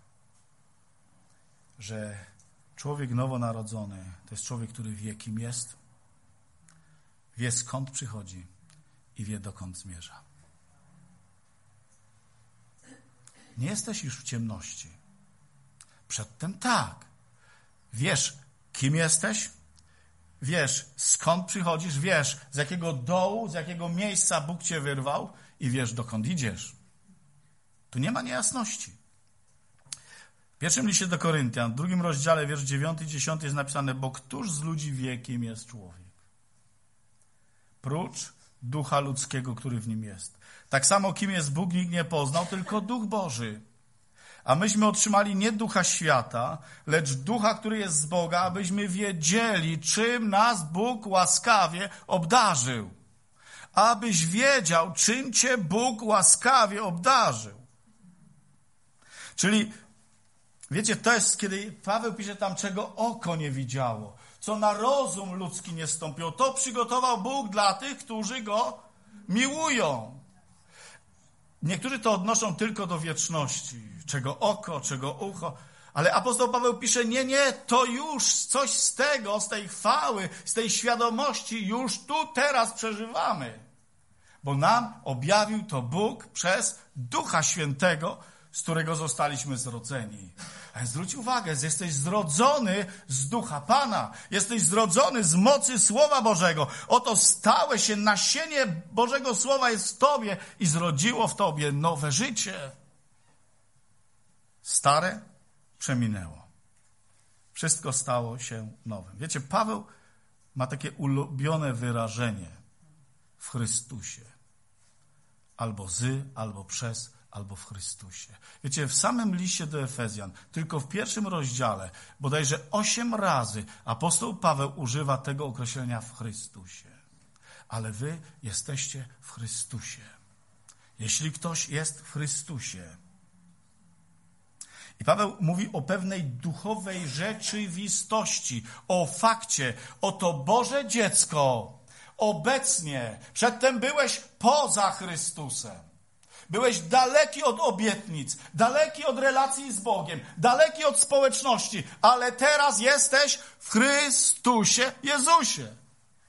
że człowiek nowonarodzony to jest człowiek, który wie, kim jest, wie, skąd przychodzi i wie, dokąd zmierza. Nie jesteś już w ciemności. Przedtem tak. Wiesz, kim jesteś, wiesz, skąd przychodzisz, wiesz, z jakiego dołu, z jakiego miejsca Bóg cię wyrwał i wiesz, dokąd idziesz. Tu nie ma niejasności. W pierwszym liście do Koryntian, w drugim rozdziale, wiersz dziewiąty i dziesiąty jest napisane, bo któż z ludzi wie, kim jest człowiek? Prócz ducha ludzkiego, który w nim jest. Tak samo, kim jest Bóg, nikt nie poznał, tylko Duch Boży. A myśmy otrzymali nie ducha świata, lecz ducha, który jest z Boga, abyśmy wiedzieli, czym nas Bóg łaskawie obdarzył. Abyś wiedział, czym cię Bóg łaskawie obdarzył. Czyli, wiecie, to jest, kiedy Paweł pisze tam, czego oko nie widziało, co na rozum ludzki nie stąpiło. To przygotował Bóg dla tych, którzy Go miłują. Niektórzy to odnoszą tylko do wieczności, czego oko, czego ucho, ale apostoł Paweł pisze, nie, nie, to już coś z tego, z tej chwały, z tej świadomości już tu, teraz przeżywamy. Bo nam objawił to Bóg przez Ducha Świętego, z którego zostaliśmy zrodzeni. Ale zwróć uwagę, jesteś zrodzony z Ducha Pana. Jesteś zrodzony z mocy Słowa Bożego. Oto stałe się, nasienie Bożego Słowa jest w tobie i zrodziło w tobie nowe życie. Stare przeminęło. Wszystko stało się nowym. Wiecie, Paweł ma takie ulubione wyrażenie w Chrystusie. Albo z, albo przez, albo w Chrystusie. Wiecie, w samym liście do Efezjan, tylko w pierwszym rozdziale, bodajże osiem razy apostoł Paweł używa tego określenia w Chrystusie. Ale wy jesteście w Chrystusie. Jeśli ktoś jest w Chrystusie. I Paweł mówi o pewnej duchowej rzeczywistości, o fakcie, oto Boże dziecko obecnie, przedtem byłeś poza Chrystusem. Byłeś daleki od obietnic, daleki od relacji z Bogiem, daleki od społeczności, ale teraz jesteś w Chrystusie Jezusie.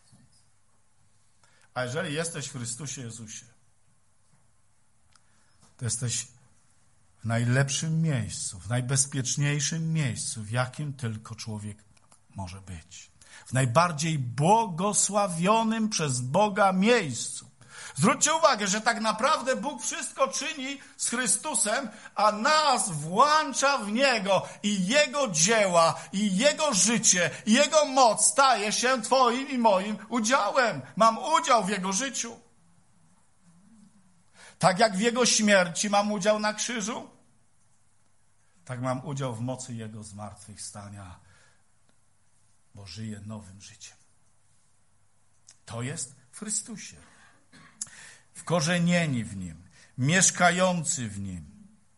A jeżeli jesteś w Chrystusie Jezusie, to jesteś w najlepszym miejscu, w najbezpieczniejszym miejscu, w jakim tylko człowiek może być. W najbardziej błogosławionym przez Boga miejscu. Zwróćcie uwagę, że tak naprawdę Bóg wszystko czyni z Chrystusem, a nas włącza w Niego i Jego dzieła, i Jego życie, i Jego moc staje się Twoim i moim udziałem. Mam udział w Jego życiu. Tak jak w Jego śmierci mam udział na krzyżu, tak mam udział w mocy Jego zmartwychwstania, bo żyję nowym życiem. To jest w Chrystusie. Wkorzenieni w Nim, mieszkający w Nim.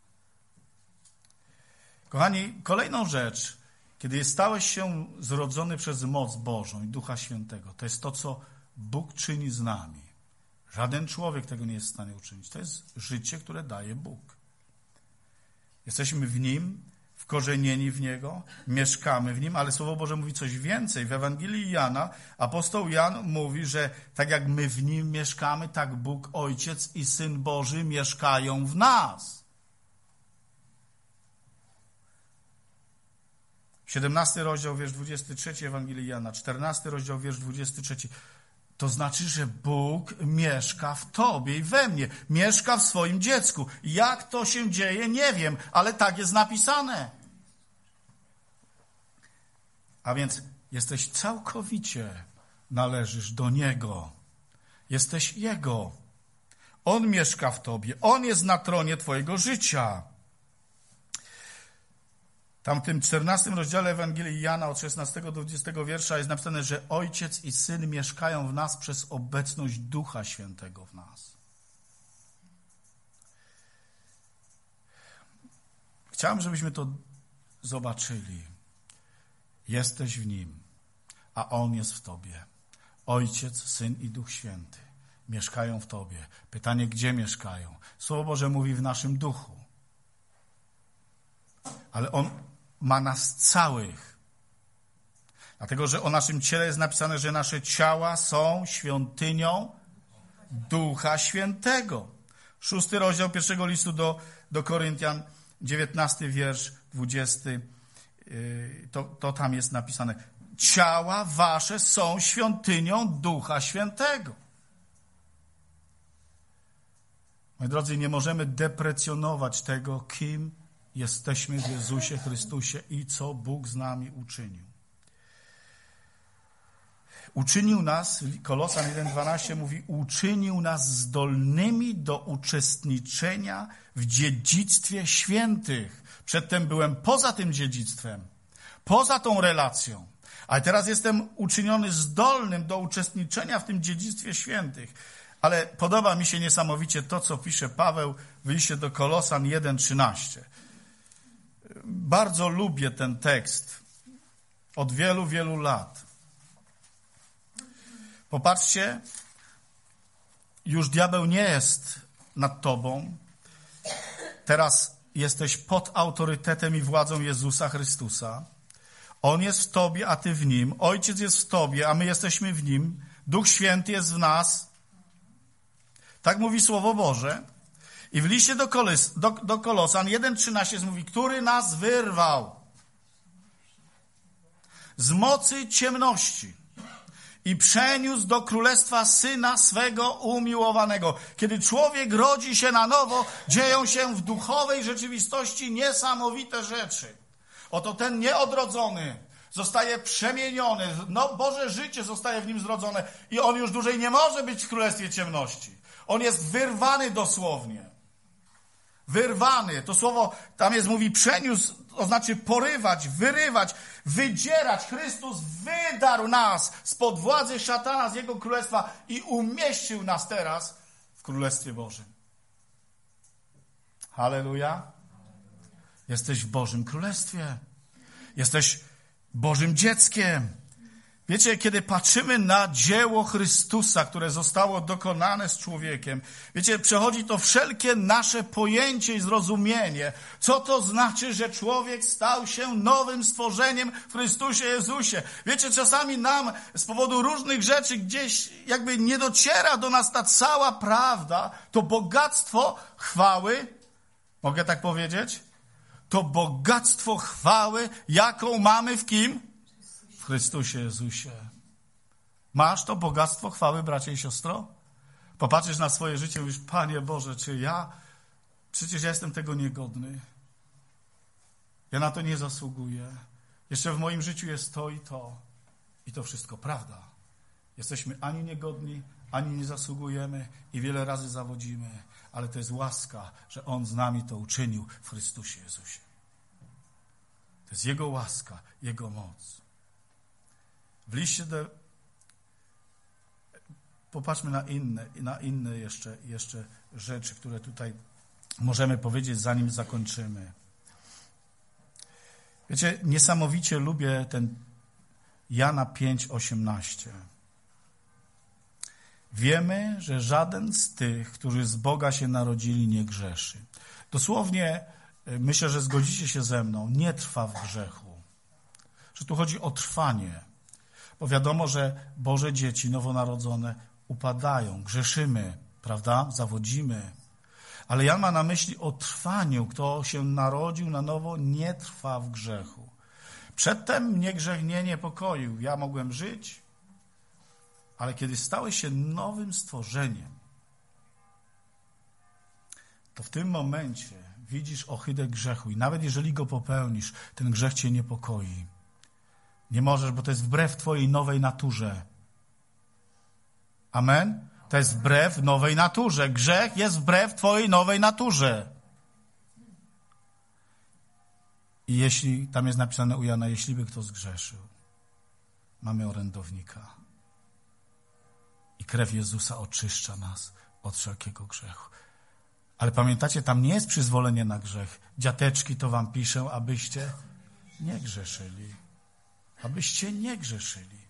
Kochani, kolejną rzecz, kiedy stałeś się zrodzony przez moc Bożą i Ducha Świętego, to jest to, co Bóg czyni z nami. Żaden człowiek tego nie jest w stanie uczynić. To jest życie, które daje Bóg. Jesteśmy w Nim, wkorzenieni w Niego, mieszkamy w Nim, ale Słowo Boże mówi coś więcej. W Ewangelii Jana apostoł Jan mówi, że tak jak my w Nim mieszkamy, tak Bóg Ojciec i Syn Boży mieszkają w nas. siedemnasty rozdział, wiersz dwudziesty trzeci Ewangelii Jana, czternasty rozdział, wiersz dwudziesty trzeci. To znaczy, że Bóg mieszka w tobie i we mnie. Mieszka w swoim dziecku. Jak to się dzieje, nie wiem, ale tak jest napisane. A więc jesteś całkowicie, należysz do Niego. Jesteś Jego. On mieszka w tobie. On jest na tronie twojego życia. Tam w tym czternastym rozdziale Ewangelii Jana od szesnastego do dwudziestego wiersza jest napisane, że Ojciec i Syn mieszkają w nas przez obecność Ducha Świętego w nas. Chciałem, żebyśmy to zobaczyli. Jesteś w Nim, a On jest w tobie. Ojciec, Syn i Duch Święty mieszkają w tobie. Pytanie, gdzie mieszkają? Słowo Boże mówi w naszym duchu. Ale On ma nas całych. Dlatego, że o naszym ciele jest napisane, że nasze ciała są świątynią Ducha Świętego. Szósty rozdział pierwszego listu do, do Koryntian, dziewiętnasty wiersz, dwudziesty. To, to tam jest napisane. Ciała wasze są świątynią Ducha Świętego. Moi drodzy, nie możemy deprecjonować tego, kim jesteśmy w Jezusie Chrystusie i co Bóg z nami uczynił. Uczynił nas, Kolosan jeden dwanaście mówi, uczynił nas zdolnymi do uczestniczenia w dziedzictwie świętych. Przedtem byłem poza tym dziedzictwem, poza tą relacją, ale teraz jestem uczyniony zdolnym do uczestniczenia w tym dziedzictwie świętych. Ale podoba mi się niesamowicie to, co pisze Paweł w liście do Kolosan jeden trzynaście. Bardzo lubię ten tekst od wielu, wielu lat. Popatrzcie, już diabeł nie jest nad tobą. Teraz jesteś pod autorytetem i władzą Jezusa Chrystusa. On jest w tobie, a ty w Nim. Ojciec jest w tobie, a my jesteśmy w Nim. Duch Święty jest w nas. Tak mówi Słowo Boże. I w liście do, Kolys, do, do Kolosan jeden trzynaście mówi, który nas wyrwał z mocy ciemności i przeniósł do królestwa Syna swego umiłowanego. Kiedy człowiek rodzi się na nowo, dzieją się w duchowej rzeczywistości niesamowite rzeczy. Oto ten nieodrodzony zostaje przemieniony, no Boże życie zostaje w nim zrodzone i on już dłużej nie może być w królestwie ciemności. On jest wyrwany dosłownie. Wyrwany. To słowo tam jest, mówi przeniósł, to znaczy porywać, wyrywać, wydzierać. Chrystus wydarł nas spod władzy szatana, z jego królestwa i umieścił nas teraz w Królestwie Bożym. Halleluja. Jesteś w Bożym Królestwie. Jesteś Bożym dzieckiem. Wiecie, kiedy patrzymy na dzieło Chrystusa, które zostało dokonane z człowiekiem, wiecie, przechodzi to wszelkie nasze pojęcie i zrozumienie, co to znaczy, że człowiek stał się nowym stworzeniem w Chrystusie Jezusie. Wiecie, czasami nam z powodu różnych rzeczy gdzieś jakby nie dociera do nas ta cała prawda, to bogactwo chwały, mogę tak powiedzieć? To bogactwo chwały, jaką mamy w kim? W Chrystusie Jezusie. Masz to bogactwo chwały, bracie i siostro? Popatrzysz na swoje życie i mówisz, Panie Boże, czy ja, przecież ja jestem tego niegodny. Ja na to nie zasługuję. Jeszcze w moim życiu jest to i to. I to wszystko prawda. Jesteśmy ani niegodni, ani nie zasługujemy i wiele razy zawodzimy. Ale to jest łaska, że On z nami to uczynił w Chrystusie Jezusie. To jest Jego łaska, Jego moc. W liście do... Popatrzmy na inne, na inne jeszcze, jeszcze rzeczy, które tutaj możemy powiedzieć, zanim zakończymy. Wiecie, niesamowicie lubię ten Jana pięć osiemnaście. Wiemy, że żaden z tych, którzy z Boga się narodzili, nie grzeszy. Dosłownie, myślę, że zgodzicie się ze mną, nie trwa w grzechu. Że tu chodzi o trwanie. Bo wiadomo, że Boże dzieci nowonarodzone upadają, grzeszymy, prawda? Zawodzimy. Ale Jan ma na myśli o trwaniu. Kto się narodził na nowo, nie trwa w grzechu. Przedtem mnie grzech nie niepokoił. Ja mogłem żyć, ale kiedy stałeś się nowym stworzeniem, to w tym momencie widzisz ohydę grzechu i nawet jeżeli go popełnisz, ten grzech cię niepokoi. Nie możesz, bo to jest wbrew twojej nowej naturze. Amen? To jest wbrew nowej naturze. Grzech jest wbrew twojej nowej naturze. I jeśli, tam jest napisane u Jana, jeśli by kto zgrzeszył, mamy orędownika. I krew Jezusa oczyszcza nas od wszelkiego grzechu. Ale pamiętacie, tam nie jest przyzwolenie na grzech. Dziateczki to wam piszę, abyście nie grzeszyli. Abyście nie grzeszyli.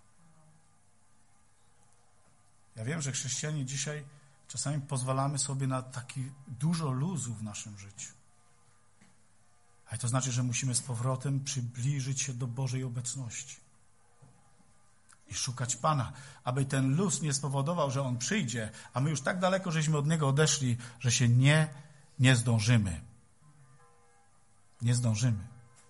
Ja wiem, że chrześcijanie dzisiaj czasami pozwalamy sobie na taki dużo luzu w naszym życiu. Ale to znaczy, że musimy z powrotem przybliżyć się do Bożej obecności. I szukać Pana, aby ten luz nie spowodował, że On przyjdzie, a my już tak daleko żeśmy od Niego odeszli, że się nie, nie zdążymy. Nie zdążymy.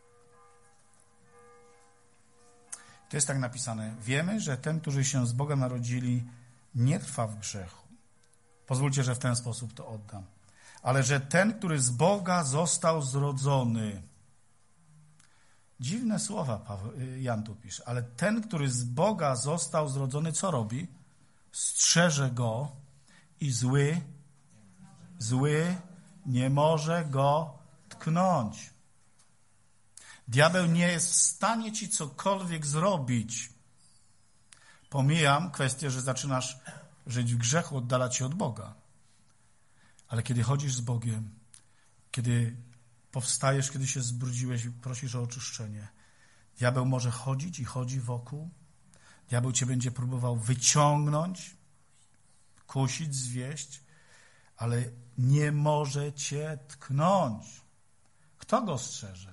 To jest tak napisane. Wiemy, że ten, którzy się z Boga narodzili, nie trwa w grzechu. Pozwólcie, że w ten sposób to oddam. Ale że ten, który z Boga został zrodzony. Dziwne słowa Paweł, Jan tu pisze. Ale ten, który z Boga został zrodzony, co robi? Strzeże go i zły, zły nie może go tknąć. Diabeł nie jest w stanie ci cokolwiek zrobić. Pomijam kwestię, że zaczynasz żyć w grzechu, oddalać się od Boga. Ale kiedy chodzisz z Bogiem, kiedy powstajesz, kiedy się zbrudziłeś i prosisz o oczyszczenie, diabeł może chodzić i chodzi wokół. Diabeł cię będzie próbował wyciągnąć, kusić, zwieść, ale nie może cię tknąć. Kto go strzeże?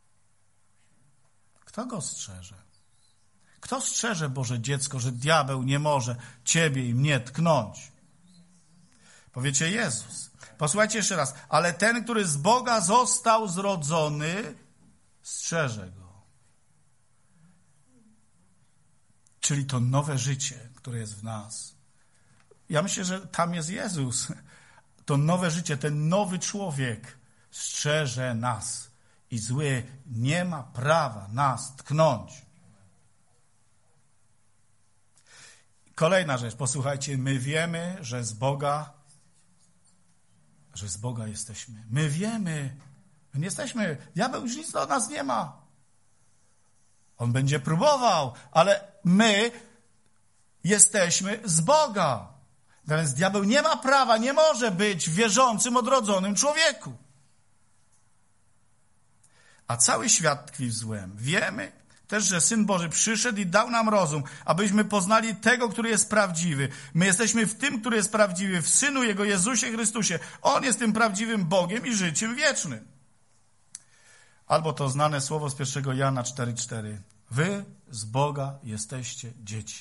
Kto go strzeże? Kto strzeże Boże dziecko, że diabeł nie może ciebie i mnie tknąć? Powiecie Jezus. Posłuchajcie jeszcze raz. Ale ten, który z Boga został zrodzony, strzeże go. Czyli to nowe życie, które jest w nas. Ja myślę, że tam jest Jezus. To nowe życie, ten nowy człowiek strzeże nas. I zły nie ma prawa nas tknąć. Kolejna rzecz, posłuchajcie, my wiemy, że z Boga, że z Boga jesteśmy. My wiemy, my nie jesteśmy, diabeł już nic do nas nie ma. On będzie próbował, ale my jesteśmy z Boga. Więc diabeł nie ma prawa, nie może być wierzącym, odrodzonym człowieku. A cały świat tkwi w złem. Wiemy, Też, że Syn Boży przyszedł i dał nam rozum, abyśmy poznali tego, który jest prawdziwy. My jesteśmy w tym, który jest prawdziwy, w Synu Jego, Jezusie Chrystusie. On jest tym prawdziwym Bogiem i życiem wiecznym. Albo to znane słowo z pierwszego Jana cztery cztery. Wy z Boga jesteście dzieci.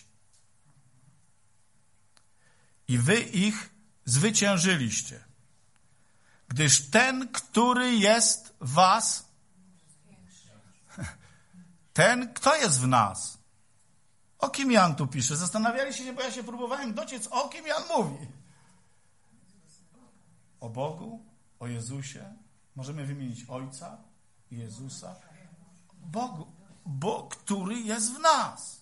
I wy ich zwyciężyliście. Gdyż ten, który jest w was, ten, kto jest w nas. O kim Jan tu pisze? Zastanawiali się, bo ja się próbowałem dociec, o kim Jan mówi. O Bogu, o Jezusie. Możemy wymienić Ojca, Jezusa. Bogu, Bóg, który jest w nas.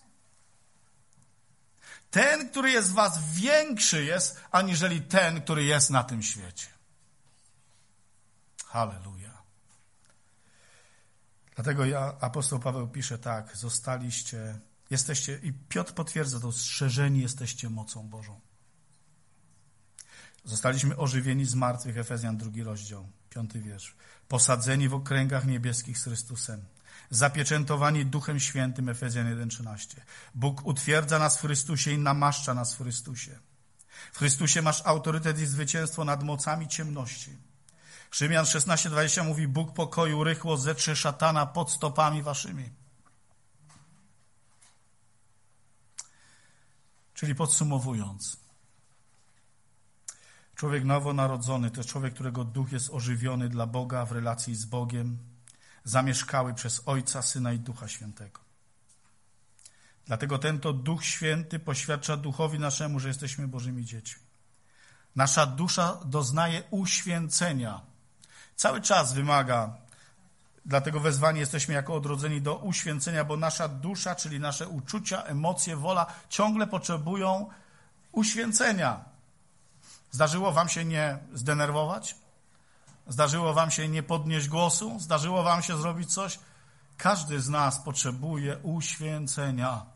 Ten, który jest w was, większy jest, aniżeli ten, który jest na tym świecie. Halleluja. Dlatego ja, apostoł Paweł pisze tak, zostaliście, jesteście, i Piotr potwierdza to, strzeżeni jesteście mocą Bożą. Zostaliśmy ożywieni z martwych, Efezjan drugi rozdział, piąty wiersz. Posadzeni w okręgach niebieskich z Chrystusem. Zapieczętowani Duchem Świętym, Efezjan jeden trzynaście. Bóg utwierdza nas w Chrystusie i namaszcza nas w Chrystusie. W Chrystusie masz autorytet i zwycięstwo nad mocami ciemności. Rzymian szesnaście dwadzieścia mówi, Bóg pokoju rychło zetrze szatana pod stopami waszymi. Czyli podsumowując, człowiek nowonarodzony to człowiek, którego duch jest ożywiony dla Boga w relacji z Bogiem, zamieszkały przez Ojca, Syna i Ducha Świętego. Dlatego ten to Duch Święty poświadcza duchowi naszemu, że jesteśmy Bożymi dziećmi. Nasza dusza doznaje uświęcenia. Cały czas wymaga, dlatego wezwani jesteśmy jako odrodzeni do uświęcenia, bo nasza dusza, czyli nasze uczucia, emocje, wola ciągle potrzebują uświęcenia. Zdarzyło wam się nie zdenerwować? Zdarzyło wam się nie podnieść głosu? Zdarzyło wam się zrobić coś? Każdy z nas potrzebuje uświęcenia.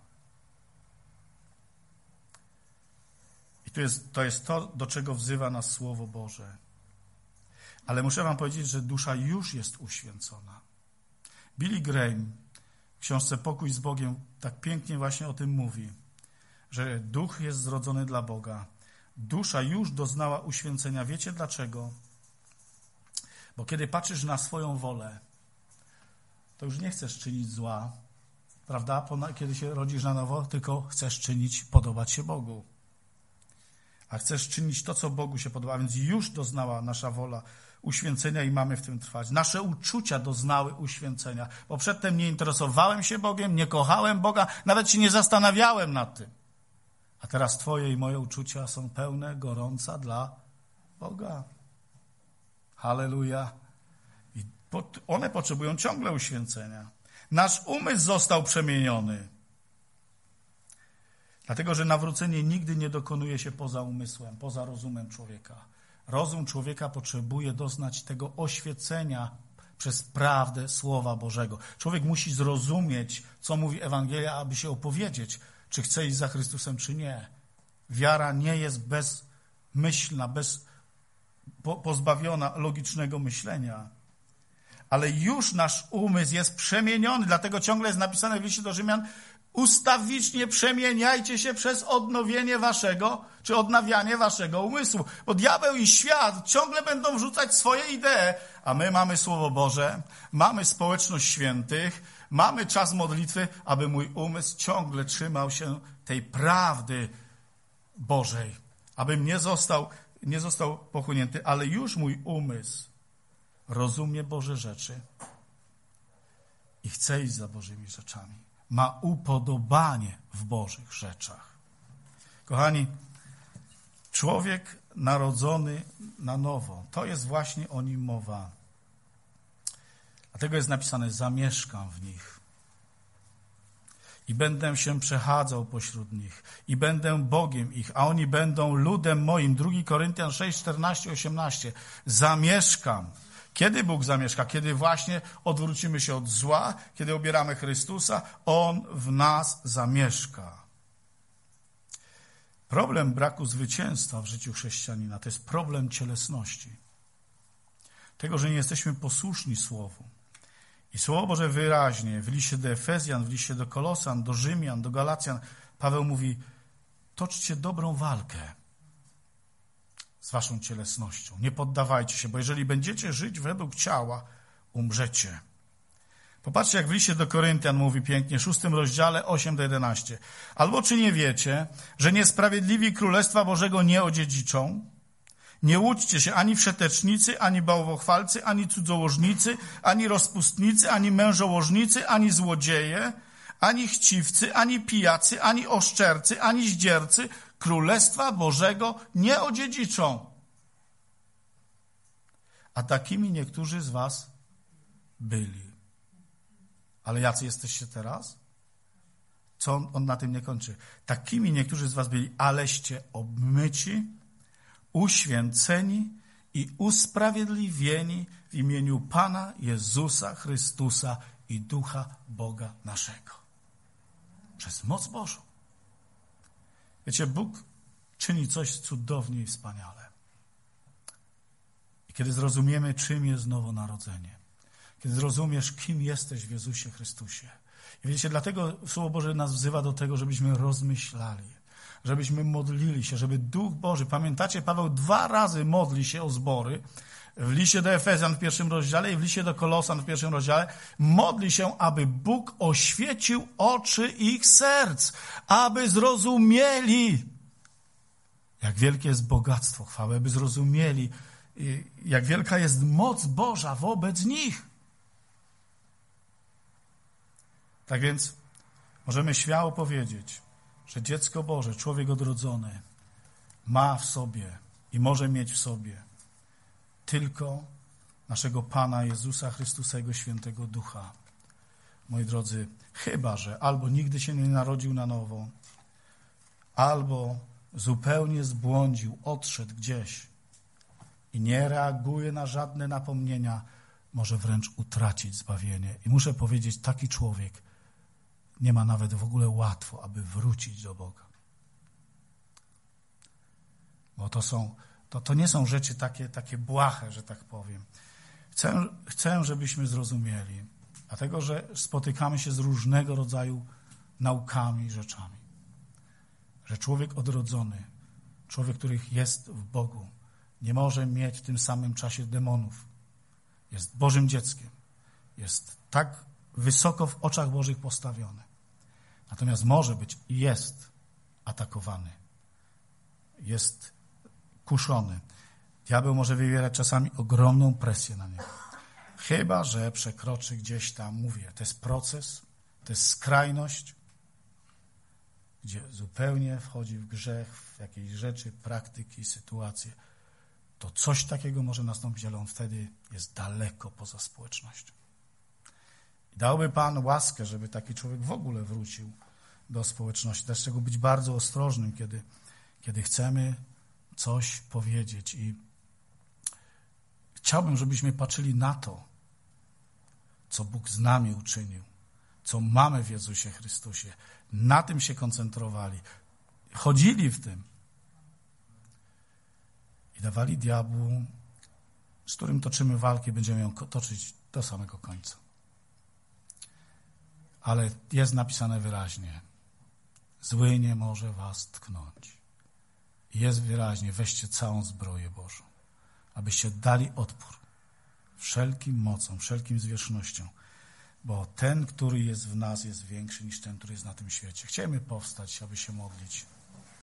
I to jest, to jest to, do czego wzywa nas Słowo Boże. Ale muszę wam powiedzieć, że dusza już jest uświęcona. Billy Graham w książce Pokój z Bogiem tak pięknie właśnie o tym mówi, że duch jest zrodzony dla Boga. Dusza już doznała uświęcenia. Wiecie dlaczego? Bo kiedy patrzysz na swoją wolę, to już nie chcesz czynić zła, prawda? Kiedy się rodzisz na nowo, tylko chcesz czynić, podobać się Bogu. A chcesz czynić to, co Bogu się podoba, więc już doznała nasza wola uświęcenia i mamy w tym trwać. Nasze uczucia doznały uświęcenia, bo przedtem nie interesowałem się Bogiem, nie kochałem Boga, nawet się nie zastanawiałem nad tym. A teraz twoje i moje uczucia są pełne, gorąca dla Boga. Halleluja. I one potrzebują ciągle uświęcenia. Nasz umysł został przemieniony. Dlatego, że nawrócenie nigdy nie dokonuje się poza umysłem, poza rozumem człowieka. Rozum człowieka potrzebuje doznać tego oświecenia przez prawdę Słowa Bożego. Człowiek musi zrozumieć, co mówi Ewangelia, aby się opowiedzieć, czy chce iść za Chrystusem, czy nie. Wiara nie jest bezmyślna, bez, po, pozbawiona logicznego myślenia. Ale już nasz umysł jest przemieniony, dlatego ciągle jest napisane w liście do Rzymian, ustawicznie przemieniajcie się przez odnowienie waszego, czy odnawianie waszego umysłu. Bo diabeł i świat ciągle będą wrzucać swoje idee, a my mamy Słowo Boże, mamy społeczność świętych, mamy czas modlitwy, aby mój umysł ciągle trzymał się tej prawdy Bożej. Abym nie został, nie został pochłonięty, ale już mój umysł rozumie Boże rzeczy i chce iść za Bożymi rzeczami. Ma upodobanie w Bożych rzeczach. Kochani, człowiek narodzony na nowo, to jest właśnie o nim mowa. Dlatego jest napisane, zamieszkam w nich i będę się przechadzał pośród nich i będę Bogiem ich, a oni będą ludem moim. drugi Koryntian sześć, czternaście, osiemnaście. Zamieszkam. Kiedy Bóg zamieszka? Kiedy właśnie odwrócimy się od zła, kiedy obieramy Chrystusa, On w nas zamieszka. Problem braku zwycięstwa w życiu chrześcijanina to jest problem cielesności. Tego, że nie jesteśmy posłuszni Słowu. I Słowo Boże wyraźnie w liście do Efezjan, w liście do Kolosan, do Rzymian, do Galacjan, Paweł mówi, toczcie dobrą walkę z waszą cielesnością. Nie poddawajcie się, bo jeżeli będziecie żyć według ciała, umrzecie. Popatrzcie, jak w liście do Koryntian mówi pięknie, w szóstym rozdziale, osiem do jedenastu. Albo czy nie wiecie, że niesprawiedliwi Królestwa Bożego nie odziedziczą? Nie łudźcie się ani wszetecznicy, ani bałwochwalcy, ani cudzołożnicy, ani rozpustnicy, ani mężołożnicy, ani złodzieje, ani chciwcy, ani pijacy, ani oszczercy, ani zdziercy Królestwa Bożego nie odziedziczą. A takimi niektórzy z was byli. Ale jacy jesteście teraz? Co on, on na tym nie kończy? Takimi niektórzy z was byli, aleście obmyci, uświęceni i usprawiedliwieni w imieniu Pana Jezusa Chrystusa i Ducha Boga naszego. Przez moc Bożą. Wiecie, Bóg czyni coś cudownie i wspaniale. I kiedy zrozumiemy, czym jest nowonarodzenie, kiedy zrozumiesz, kim jesteś w Jezusie Chrystusie. I wiecie, dlatego Słowo Boże nas wzywa do tego, żebyśmy rozmyślali, żebyśmy modlili się, żeby Duch Boży, pamiętacie, Paweł dwa razy modli się o zbory, w liście do Efezjan w pierwszym rozdziale i w liście do Kolosan w pierwszym rozdziale, modli się, aby Bóg oświecił oczy ich serc, aby zrozumieli, jak wielkie jest bogactwo chwały, aby zrozumieli, jak wielka jest moc Boża wobec nich. Tak więc możemy śmiało powiedzieć, że dziecko Boże, człowiek odrodzony, ma w sobie i może mieć w sobie tylko naszego Pana Jezusa Chrystusa, Jego Świętego Ducha. Moi drodzy, chyba że albo nigdy się nie narodził na nowo, albo zupełnie zbłądził, odszedł gdzieś i nie reaguje na żadne napomnienia, może wręcz utracić zbawienie. I muszę powiedzieć, taki człowiek nie ma nawet w ogóle łatwo, aby wrócić do Boga. Bo to są, to, to nie są rzeczy takie, takie błahe, że tak powiem. Chcę, chcę, żebyśmy zrozumieli, dlatego że spotykamy się z różnego rodzaju naukami i rzeczami. Że człowiek odrodzony, człowiek, który jest w Bogu, nie może mieć w tym samym czasie demonów. Jest Bożym dzieckiem. Jest tak wysoko w oczach Bożych postawiony. Natomiast może być i jest atakowany. Jest kuszony. Diabeł może wywierać czasami ogromną presję na niego. Chyba że przekroczy gdzieś tam, mówię, to jest proces, to jest skrajność, gdzie zupełnie wchodzi w grzech, w jakieś rzeczy, praktyki, sytuacje. To coś takiego może nastąpić, ale on wtedy jest daleko poza społecznością. I dałby Pan łaskę, żeby taki człowiek w ogóle wrócił do społeczności. Dlaczego być bardzo ostrożnym, kiedy, kiedy chcemy coś powiedzieć. I chciałbym, żebyśmy patrzyli na to, co Bóg z nami uczynił, co mamy w Jezusie Chrystusie. Na tym się koncentrowali. Chodzili w tym. I dawali diabłu, z którym toczymy walkę, będziemy ją toczyć do samego końca. Ale jest napisane wyraźnie, zły nie może was tknąć. Jest wyraźnie, weźcie całą zbroję Bożą, abyście dali odpór wszelkim mocom, wszelkim zwierzchnościom, bo ten, który jest w nas, jest większy niż ten, który jest na tym świecie. Chcielibyśmy powstać, aby się modlić.